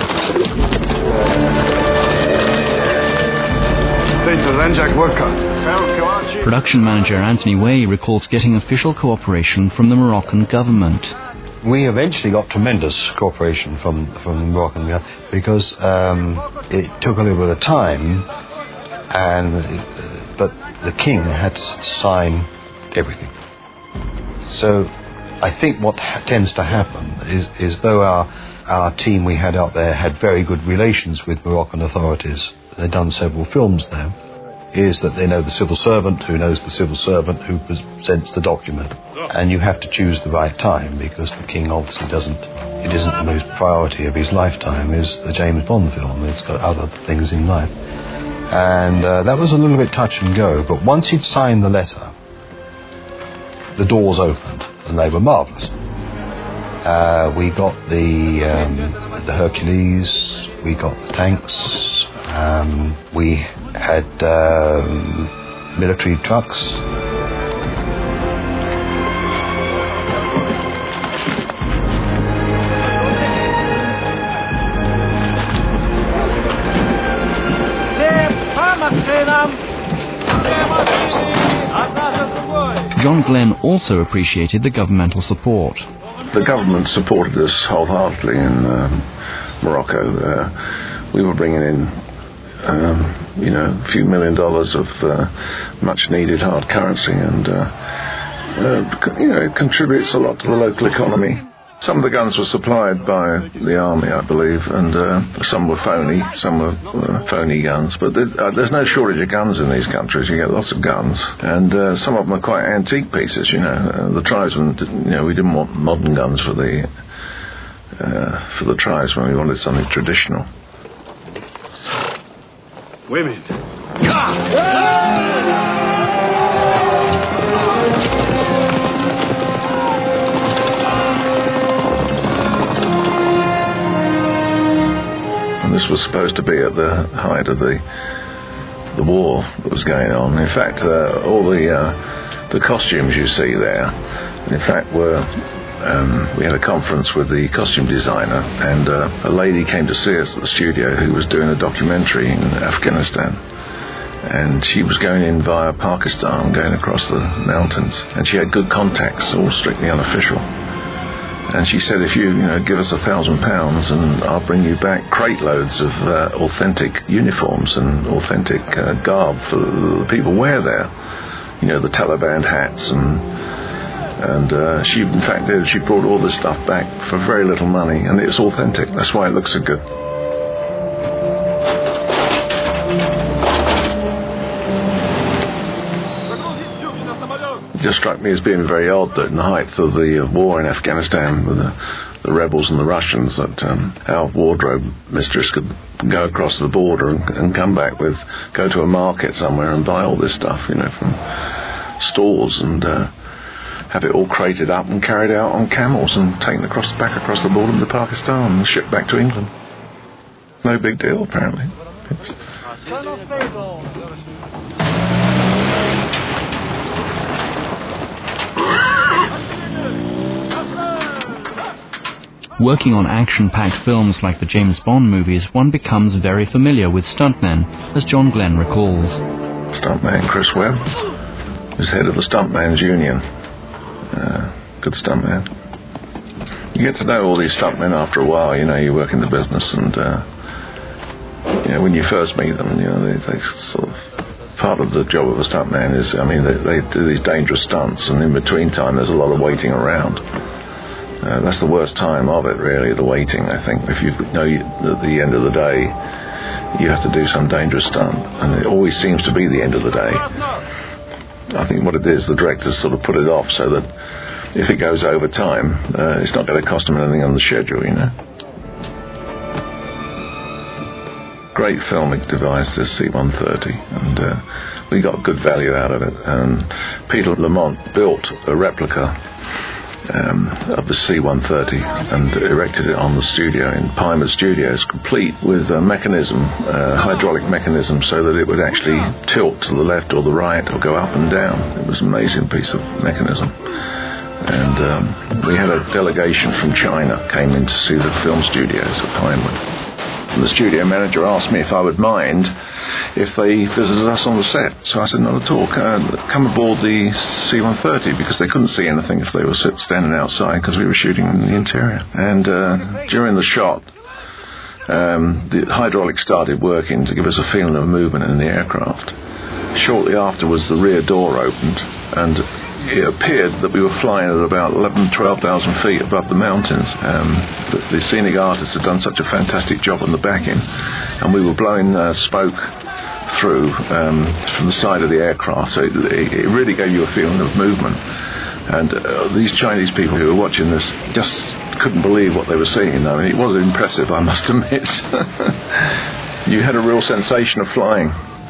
Production manager Anthony Way recalls getting official cooperation from the Moroccan government.
We eventually got tremendous cooperation from the Moroccan government because it took a little bit of time, but the king had to sign everything. So I think what tends to happen is though our team we had out there had very good relations with Moroccan authorities, they'd done several films there, is that they know the civil servant who knows the civil servant who presents the document. And you have to choose the right time, because the king obviously it isn't the most priority of his lifetime, is the James Bond film. It's got other things in life. And that was a little bit touch and go, but once he'd signed the letter, the doors opened, and they were marvellous. We got the Hercules, we got the tanks, we had military trucks.
John Glenn also appreciated the governmental support.
The government supported us wholeheartedly in Morocco. We were bringing in, a few $1 million of much-needed hard currency, and it contributes a lot to the local economy. Some of the guns were supplied by the army, I believe, and some were phony, phony guns. But there's no shortage of guns in these countries. You get lots of guns, and some of them are quite antique pieces. The tribesmen, we didn't want modern guns for the tribesmen. We wanted something traditional.
Women.
This was supposed to be at the height of the war that was going on. In fact, all the costumes you see there, in fact, we had a conference with the costume designer, and a lady came to see us at the studio who was doing a documentary in Afghanistan. And she was going in via Pakistan, going across the mountains, and she had good contacts, all strictly unofficial. And she said, if you give us £1,000 and I'll bring you back crate loads of authentic uniforms and authentic garb for the people wear there. The Taliban hats and she in fact did. She brought all this stuff back for very little money, and it's authentic. That's why it looks so good. It just struck me as being very odd that in the height of the war in Afghanistan with the rebels and the Russians, that our wardrobe mistress could go across the border and come back go to a market somewhere and buy all this stuff, from stores, and have it all crated up and carried out on camels and taken back across the border to Pakistan and shipped back to England. No big deal, apparently.
Working on action-packed films like the James Bond movies, one becomes very familiar with stuntmen, as John Glenn recalls.
Stuntman Chris Webb was head of the Stuntman's Union. Good stuntman. You get to know all these stuntmen after a while. You work in the business, and when you first meet them, they sort of, part of the job of a stuntman is, they do these dangerous stunts, and in between time there's a lot of waiting around. That's the worst time of it, really, the waiting, I think. If at the end of the day, you have to do some dangerous stunt, and it always seems to be the end of the day. I think what it is, the directors sort of put it off so that if it goes over time, it's not going to cost them anything on the schedule, you know. Great filmic device, this C-130, and we got good value out of it. Peter Lamont built a replica of the C-130 and erected it on the studio in Pimer Studios, complete with a mechanism, hydraulic mechanism, so that it would actually tilt to the left or the right or go up and down. It was an amazing piece of mechanism. And we had a delegation from China came in to see the film studios at Pinewood. And the studio manager asked me if I would mind if they visited us on the set. So I said, not at all. Come aboard the C-130, because they couldn't see anything if they were standing outside, because we were shooting in the interior. And during the shot, the hydraulics started working to give us a feeling of movement in the aircraft. Shortly afterwards, the rear door opened, and it appeared that we were flying at about 11,000, 12,000 feet above the mountains. The scenic artists had done such a fantastic job on the backing, and we were blowing smoke through from the side of the aircraft, so it really gave you a feeling of movement. And these Chinese people who were watching this just couldn't believe what they were seeing. I mean, it was impressive, I must admit. You had a real sensation of flying.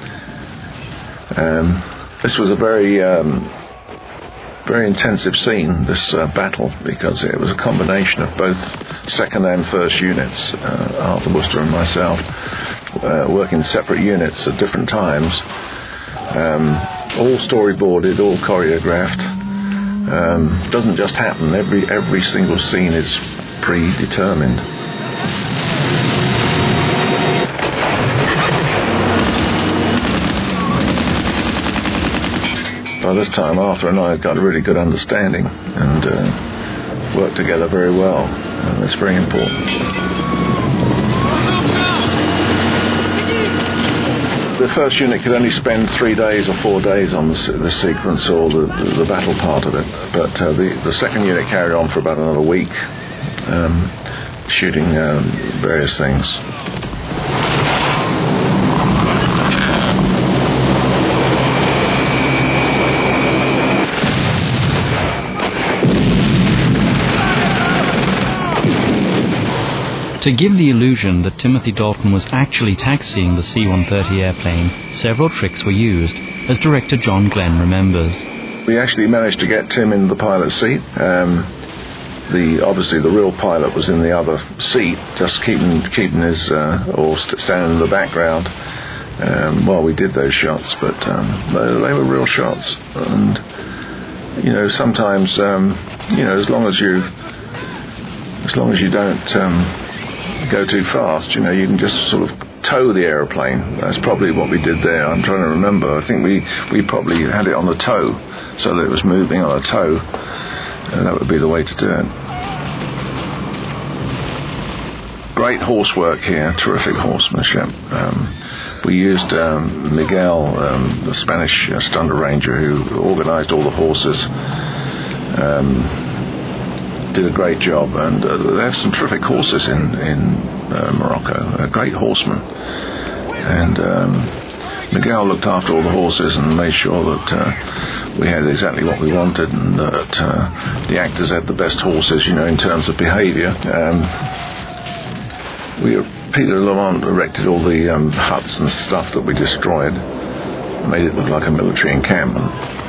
This was a very intensive scene, this battle, because it was a combination of both second and first units, Arthur Worcester and myself, working separate units at different times, all storyboarded, all choreographed. Doesn't just happen. Every single scene is predetermined. By this time, Arthur and I had got a really good understanding and worked together very well. And that's very important. The first unit could only spend 3 days or 4 days on the sequence or the battle part of it. But the second unit carried on for about another week, shooting various things.
To give the illusion that Timothy Dalton was actually taxiing the C-130 airplane, several tricks were used, as director John Glenn remembers.
We actually managed to get Tim in the pilot's seat. Obviously the real pilot was in the other seat, just keeping his standing in the background while we did those shots. But they were real shots, and sometimes as long as you don't go too fast, you can just sort of tow the aeroplane. That's probably what we did there. I'm trying to remember. I think we probably had it on the tow, so that it was moving on a tow. That would be the way to do it. Great horse work here, terrific horsemanship. We used Miguel, the Spanish stunt arranger who organised all the horses. Did a great job, and they have some terrific horses in Morocco, great horsemen. And Miguel looked after all the horses and made sure that we had exactly what we wanted, and that the actors had the best horses, in terms of behaviour. Peter Lamont erected all the huts and stuff that we destroyed, made it look like a military encampment.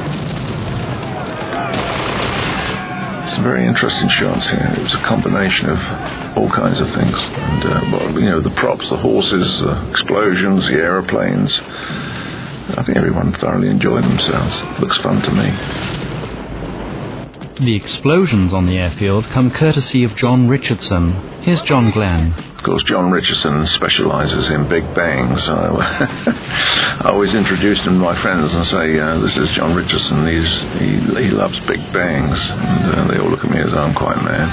Some very interesting shots here. It was a combination of all kinds of things, and the props, the horses, the explosions, the aeroplanes. I think everyone thoroughly enjoyed themselves. It looks fun to me.
The explosions on the airfield come courtesy of John Richardson. Here's John Glenn.
Of course, John Richardson specialises in big bangs. I always introduce him to my friends and say, this is John Richardson. He loves big bangs. And they all look at me as though I'm quite mad.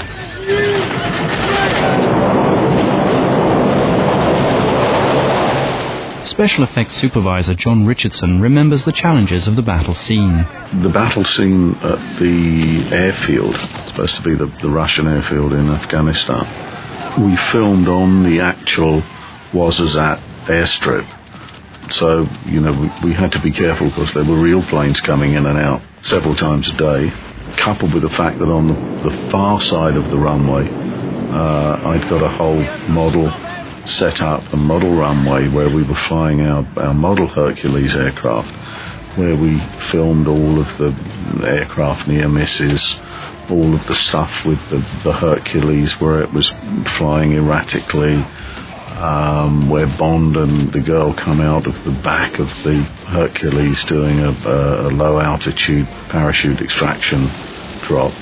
Special effects supervisor John Richardson remembers the challenges of the battle scene.
The battle scene at the airfield, supposed to be the Russian airfield in Afghanistan, we filmed on the actual Ouarzazate airstrip. So, we had to be careful because there were real planes coming in and out several times a day, coupled with the fact that on the far side of the runway, I'd got a whole model set up, a model runway where we were flying our model Hercules aircraft, where we filmed all of the aircraft near misses, all of the stuff with the Hercules where it was flying erratically, where Bond and the girl come out of the back of the Hercules doing a low altitude parachute extraction drop.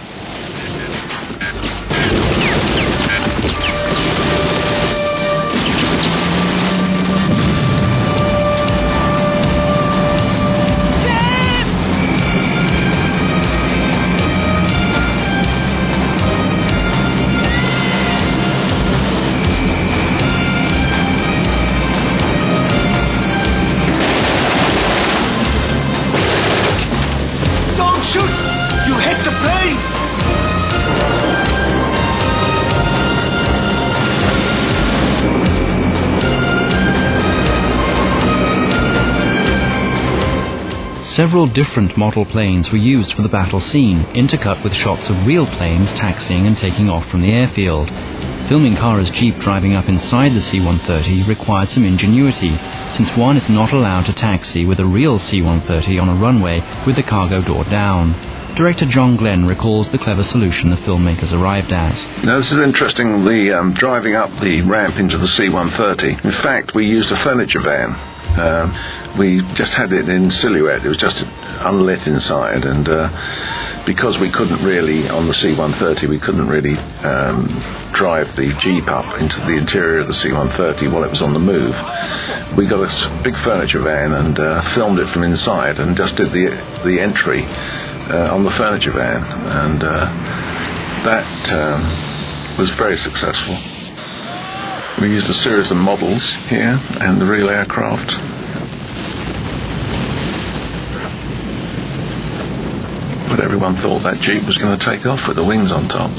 Several different model planes were used for the battle scene, intercut with shots of real planes taxiing and taking off from the airfield. Filming Kara's Jeep driving up inside the C-130 required some ingenuity, since one is not allowed to taxi with a real C-130 on a runway with the cargo door down. Director John Glenn recalls the clever solution the filmmakers arrived at.
Now, this is interesting, the driving up the ramp into the C-130. In fact, we used a furniture van. We just had it in silhouette. It was just unlit inside, and because we couldn't really, on the C-130, we couldn't really drive the Jeep up into the interior of the C-130 while it was on the move, we got a big furniture van and filmed it from inside and just did the entry on the furniture van, and that was very successful. We used a series of models here and the real aircraft. But everyone thought that Jeep was going to take off with the wings on top.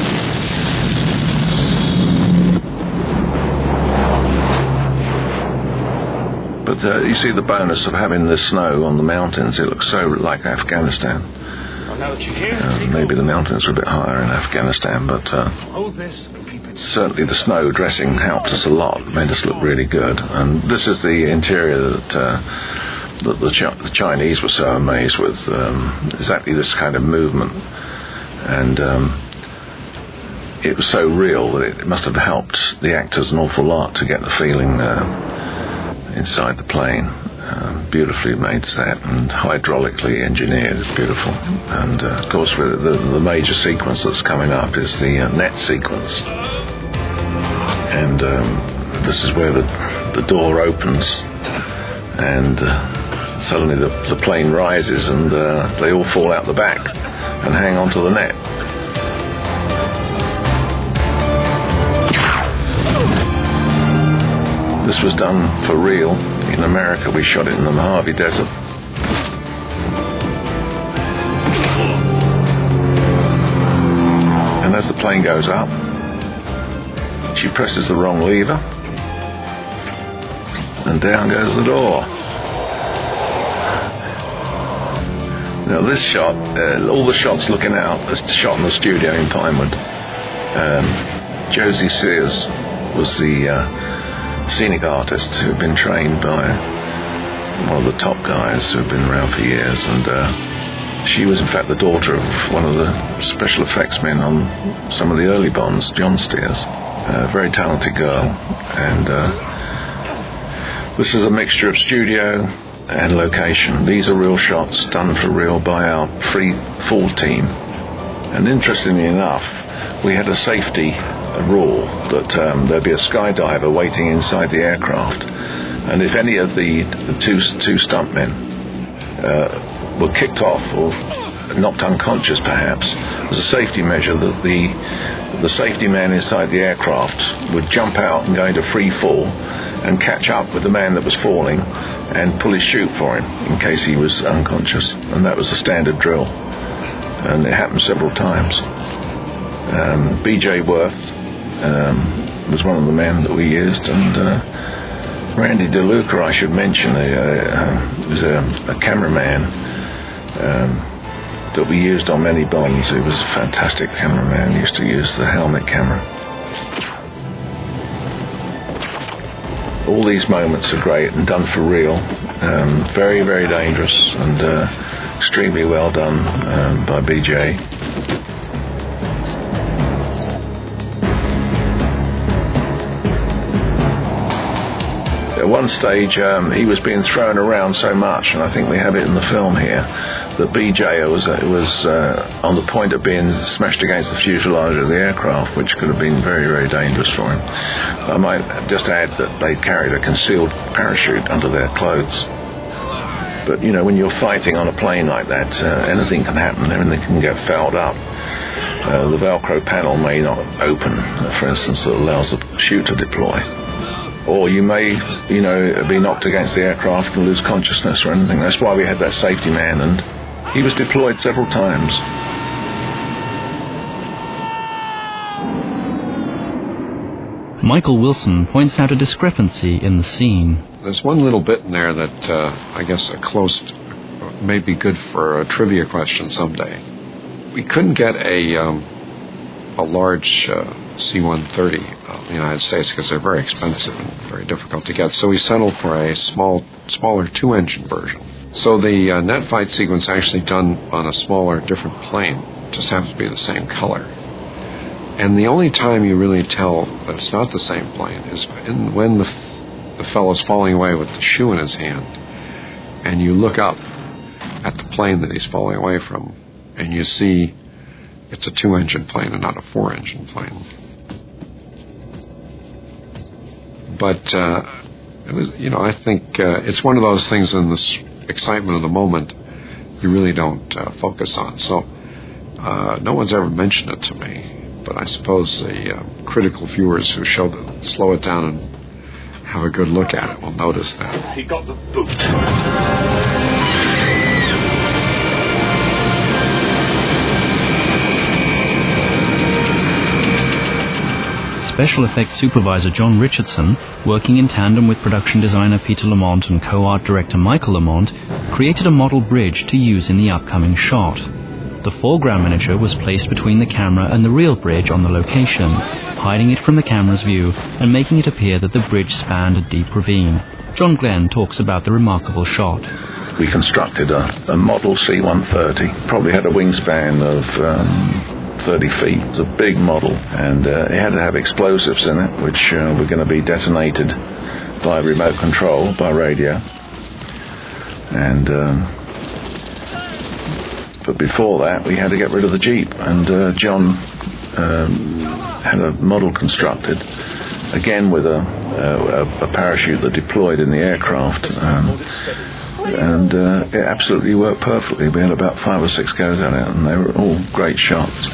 But you see the bonus of having the snow on the mountains. It looks so like Afghanistan. Maybe the mountains are a bit higher in Afghanistan, but certainly the snow dressing helped us a lot, made us look really good. And this is the interior that the Chinese were so amazed with, exactly this kind of movement. And it was so real that it must have helped the actors an awful lot to get the feeling inside the plane. Beautifully made set and hydraulically engineered. It's beautiful. And of course, the major sequence that's coming up is the net sequence. And this is where the door opens, and suddenly the plane rises, and they all fall out the back and hang onto the net. This was done for real. In America, we shot it in the Mojave Desert. And as the plane goes up, she presses the wrong lever, and down goes the door. Now this shot, all the shots looking out, is shot in the studio in Pinewood. Josie Sears was the scenic artist who'd been trained by one of the top guys who've been around for years, and she was in fact the daughter of one of the special effects men on some of the early Bonds, John Steers. A very talented girl, and this is a mixture of studio and location. These are real shots done for real by our full team. And interestingly enough, we had a safety rule that there'd be a skydiver waiting inside the aircraft, and if any of the two stuntmen were kicked off or knocked unconscious perhaps, as a safety measure, that the safety man inside the aircraft would jump out and go into free fall and catch up with the man that was falling and pull his chute for him in case he was unconscious. And that was the standard drill, and it happened several times. B.J. Worth was one of the men that we used, and Randy DeLuca, I should mention, was a cameraman that we used on many Bonds. He was a fantastic cameraman. He used to use the helmet camera. All these moments are great and done for real. Very, very dangerous and extremely well done by BJ. At one stage, he was being thrown around so much, and I think we have it in the film here, that BJ was on the point of being smashed against the fuselage of the aircraft, which could have been very, very dangerous for him. I might just add that they carried a concealed parachute under their clothes. But, you know, when you're fighting on a plane like that, anything can happen, everything can get fouled up. The Velcro panel may not open, for instance, that allows the chute to deploy. Or you may, you know, be knocked against the aircraft and lose consciousness or anything. That's why we had that safety man, and he was deployed several times.
Michael Wilson points out a discrepancy in the scene.
There's one little bit in there that I guess may be good for a trivia question someday. We couldn't get a large C-130 in the United States because they're very expensive and very difficult to get. So we settled for a smaller two-engine version. So the net fight sequence actually done on a smaller, different plane. Just happens to be the same color. And the only time you really tell that it's not the same plane is when the fellow's falling away with the shoe in his hand, and you look up at the plane that he's falling away from, and you see it's a two-engine plane and not a four-engine plane. But it was, you know, I think it's one of those things in this excitement of the moment you really don't focus on. So no one's ever mentioned it to me, but I suppose the critical viewers who slow it down and have a good look at it will notice that.
He got the boot.
Special effects supervisor John Richardson, working in tandem with production designer Peter Lamont and co-art director Michael Lamont, created a model bridge to use in the upcoming shot. The foreground miniature was placed between the camera and the real bridge on the location, hiding it from the camera's view and making it appear that the bridge spanned a deep ravine. John Glenn talks about the remarkable shot.
We constructed a model C-130, probably had a wingspan of 30 feet. It's a big model, and it had to have explosives in it, which were going to be detonated by remote control, by radio. And but before that, we had to get rid of the Jeep, and John had a model constructed, again with a parachute that deployed in the aircraft. And it absolutely worked perfectly. We had about 5 or 6 goes at it, and they were all great shots.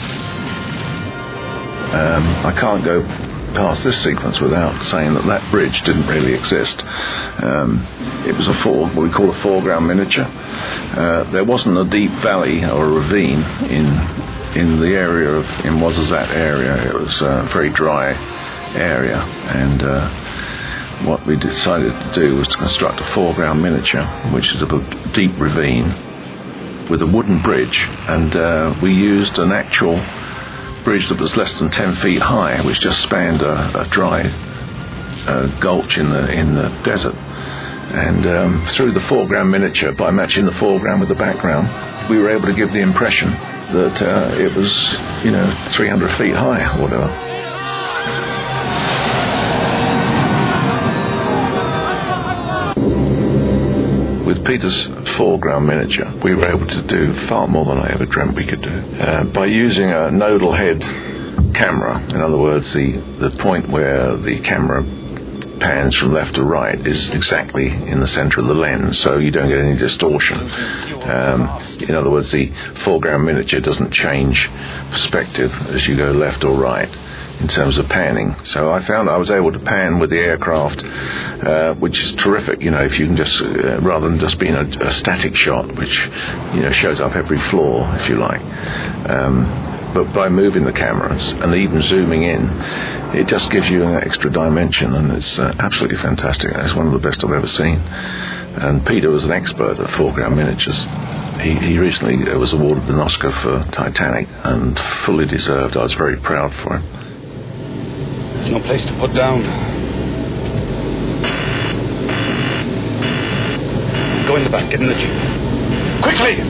I can't go past this sequence without saying that bridge didn't really exist. It was what we call a foreground miniature. There wasn't a deep valley or a ravine in the area in Ouarzazate area. It was a very dry area, and what we decided to do was to construct a foreground miniature, which is a deep ravine with a wooden bridge, and we used an actual bridge that was less than 10 feet high, which just spanned a dry gulch in the desert. And through the foreground miniature, by matching the foreground with the background, we were able to give the impression that it was, 300 feet high or whatever. With Peter's foreground miniature, we were able to do far more than I ever dreamt we could do. By using a nodal head camera, in other words, the point where the camera pans from left to right is exactly in the center of the lens, so you don't get any distortion. In other words, the foreground miniature doesn't change perspective as you go left or right in terms of panning. So I found I was able to pan with the aircraft, which is terrific, if you can just, rather than just being a static shot, which, shows up every floor, if you like. but by moving the cameras and even zooming in, it just gives you an extra dimension, and it's absolutely fantastic. It's one of the best I've ever seen. And Peter was an expert at foreground miniatures. He recently was awarded an Oscar for Titanic, and fully deserved. I was very proud for him.
There's no place to put down. Go in the back, get in the jeep. Quickly!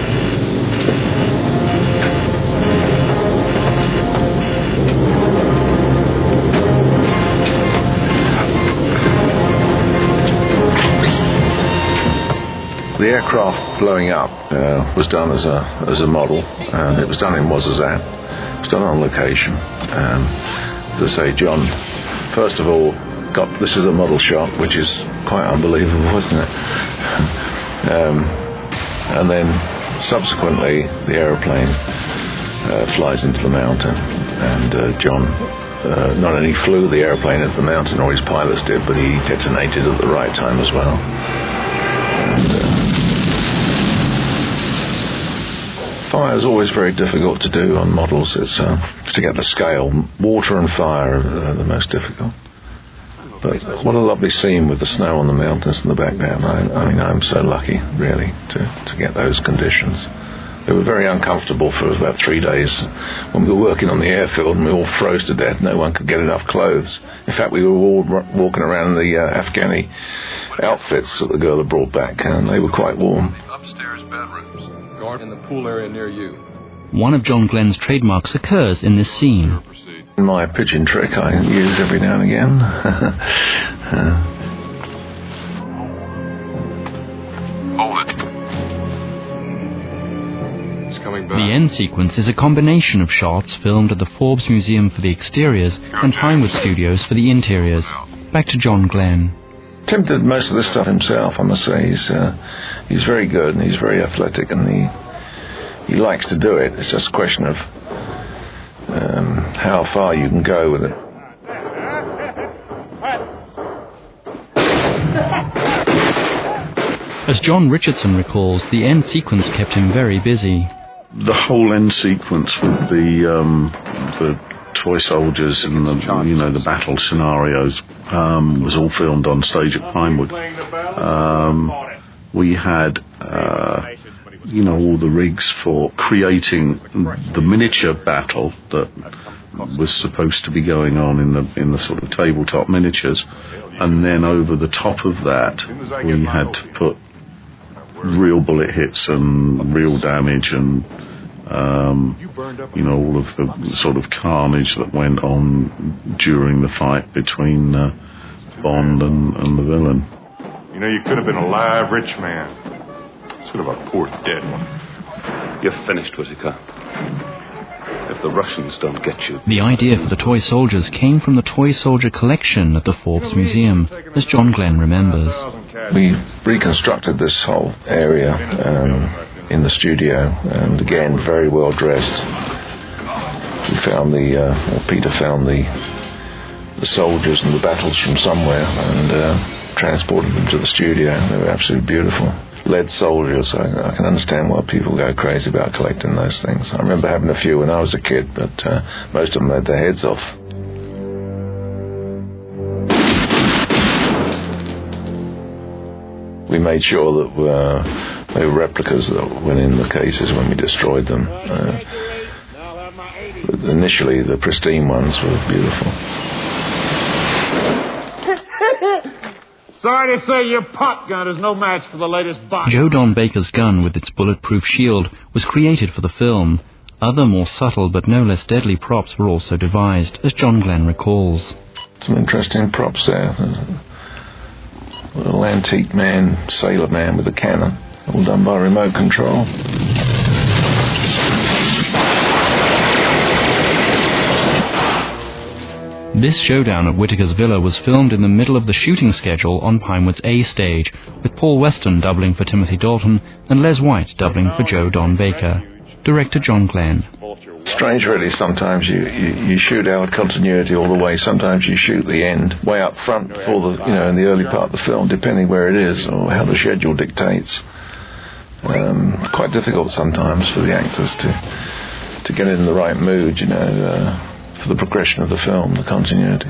The aircraft blowing up was done as a model, and it was done in Ouazzazate. It was done on location. To say, John, first of all, this is a model shot, which is quite unbelievable, isn't it? And then subsequently, the aeroplane flies into the mountain, and John not only flew the aeroplane into the mountain, or his pilots did, but he detonated at the right time as well. Fire is always very difficult to do on models. It's to get the scale. Water and fire are the most difficult. But what a lovely scene with the snow on the mountains in the background. I mean, I'm so lucky, really, to get those conditions. They were very uncomfortable for about 3 days. When we were working on the airfield and we all froze to death, no one could get enough clothes. In fact, we were all walking around in the Afghani outfits that the girl had brought back, and they were quite warm.
Upstairs bedrooms. Guard in the pool area near you.
One of John Glenn's trademarks occurs in this scene.
My pigeon trick I use every now and again.
Hold it. He's coming back.
The end sequence is a combination of shots filmed at the Forbes Museum for the exteriors and Pinewood Studios for the interiors. Back to John Glenn.
Tim did most of this stuff himself, I must say. He's very good, and he's very athletic, and he likes to do it. It's just a question of how far you can go with it.
As John Richardson recalls, the end sequence kept him very busy.
The whole end sequence with the toy soldiers and the battle scenarios was all filmed on stage at Pinewood. We had all the rigs for creating the miniature battle that was supposed to be going on in the sort of tabletop miniatures, and then over the top of that we had to put real bullet hits and real damage and all of the sort of carnage that went on during the fight between Bond and the villain.
You know, you could have been a live rich man instead of a poor dead one.
You're finished, Whitaker. If the Russians don't get you...
The idea for the toy soldiers came from the toy soldier collection at the Forbes Museum, as John Glenn remembers.
We reconstructed this whole area in the studio, and again, very well dressed. We found Peter found the soldiers and the battles from somewhere, and transported them to the studio. They were absolutely beautiful. Lead soldiers. I can understand why people go crazy about collecting those things. I remember having a few when I was a kid, but most of them had their heads off. We made sure that they were replicas that went in the cases when we destroyed them. Initially, the pristine ones were beautiful.
Sorry to say your pop gun is no match for the latest box.
Joe Don Baker's gun with its bulletproof shield was created for the film. Other more subtle but no less deadly props were also devised, as John Glenn recalls.
Some interesting props there. A little antique man, sailor man with a cannon, all done by remote control.
This showdown at Whitaker's villa was filmed in the middle of the shooting schedule on Pinewood's A stage, with Paul Weston doubling for Timothy Dalton and Les White doubling for Joe Don Baker. Director John Glenn.
Strange, really. Sometimes you shoot out continuity all the way. Sometimes you shoot the end way up front for the in the early part of the film, depending where it is or how the schedule dictates. It's quite difficult sometimes for the actors to get in the right mood, you know, for the progression of the film, the continuity.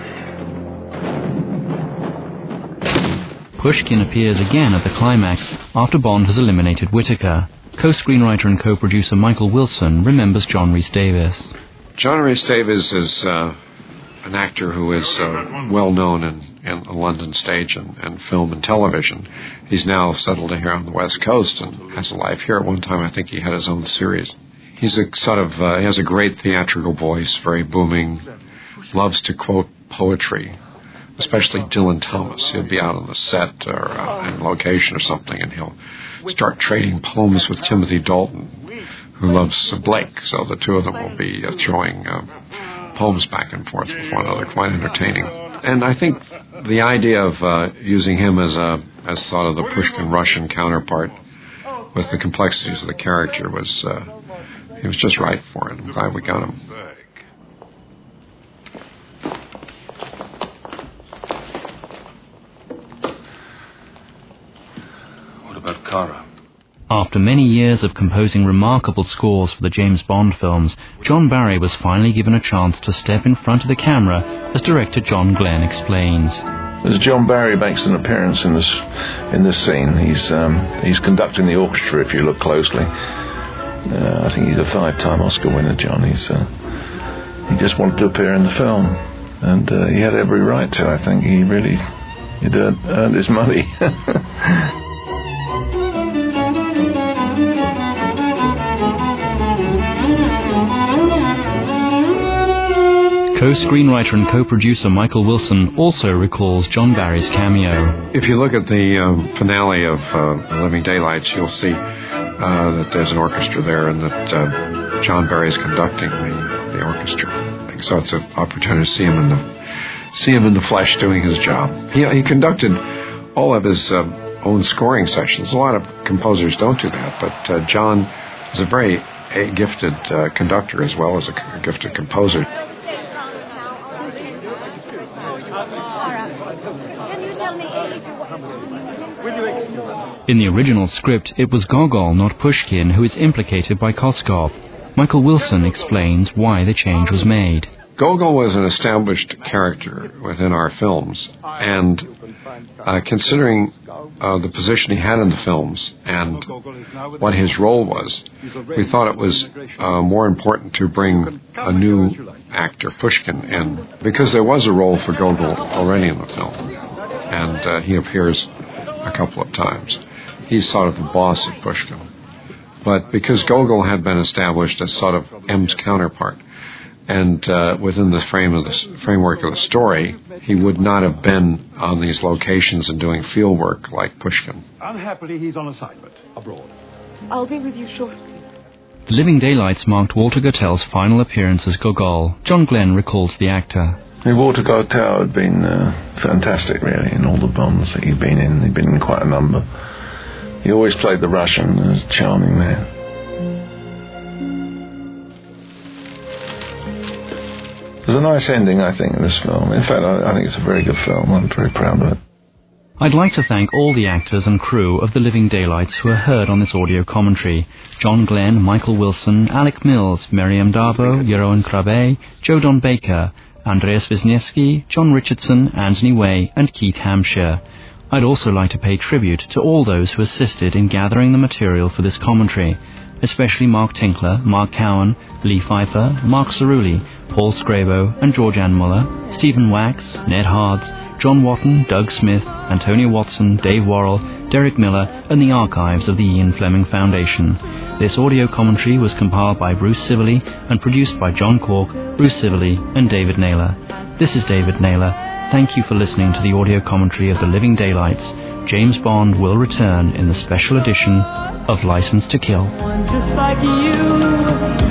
Pushkin appears again at the climax after Bond has eliminated Whitaker. Co-screenwriter and co-producer Michael Wilson remembers John Rhys-Davies.
John Rhys-Davies is an actor who is well known in the London stage and film and television. He's now settled here on the West Coast and has a life here. At one time, I think he had his own series. He's a sort of he has a great theatrical voice, very booming, loves to quote poetry, especially Dylan Thomas. He'll be out on the set or in location or something, and he'll start trading poems with Timothy Dalton, who loves Blake. So the two of them will be throwing poems back and forth with one another, quite entertaining. And I think the idea of using him as sort of the Pushkin Russian counterpart with the complexities of the character was he was just right for it. I'm glad we got him.
What about Kara?
After many years of composing remarkable scores for the James Bond films, John Barry was finally given a chance to step in front of the camera, as director John Glenn explains.
As John Barry makes an appearance in this scene, he's conducting the orchestra. If you look closely, I think he's a 5-time Oscar winner. John, he just wanted to appear in the film, and he had every right to. I think he'd earned his money.
Co-screenwriter and co-producer Michael Wilson also recalls John Barry's cameo.
If you look at the finale of Living Daylights, you'll see that there's an orchestra there and that John Barry is conducting the orchestra. So it's an opportunity to see him in the flesh doing his job. He conducted all of his own scoring sessions. A lot of composers don't do that, but John is a very gifted conductor as well as a gifted composer.
In the original script, it was Gogol, not Pushkin, who is implicated by Koskov. Michael Wilson explains why the change was made.
Gogol was an established character within our films, and considering the position he had in the films and what his role was, we thought it was more important to bring a new actor, Pushkin, in, because there was a role for Gogol already in the film, and he appears a couple of times. He's sort of the boss of Pushkin. But because Gogol had been established as sort of M's counterpart, and within the framework of the story, he would not have been on these locations and doing field work like Pushkin.
Unhappily, he's on assignment abroad.
I'll be with you shortly.
The Living Daylights marked Walter Gotell's final appearance as Gogol. John Glenn recalls the actor.
Walter Gotell had been fantastic, really, in all the Bonds that he'd been in. He'd been in quite a number. He always played the Russian as a charming man. There's a nice ending, I think, in this film. In fact, I think it's a very good film. I'm very proud of it.
I'd like to thank all the actors and crew of The Living Daylights who are heard on this audio commentary. John Glenn, Michael Wilson, Alec Mills, Miriam Darbo, Jeroen Krabbe, Joe Don Baker, Andreas Wisniewski, John Richardson, Anthony Way, and Keith Hampshire. I'd also like to pay tribute to all those who assisted in gathering the material for this commentary, especially Mark Tinkler, Mark Cowan, Lee Pfeiffer, Mark Cerulli, Paul Scrabo, and George-Ann Muller, Stephen Wax, Ned Hards, John Watton, Doug Smith, Antonia Watson, Dave Worrell, Derek Miller, and the archives of the Ian Fleming Foundation. This audio commentary was compiled by Bruce Sibley and produced by John Cork, Bruce Sibley, and David Naylor. This is David Naylor. Thank you for listening to the audio commentary of The Living Daylights. James Bond will return in the special edition of License to Kill.
Just like you.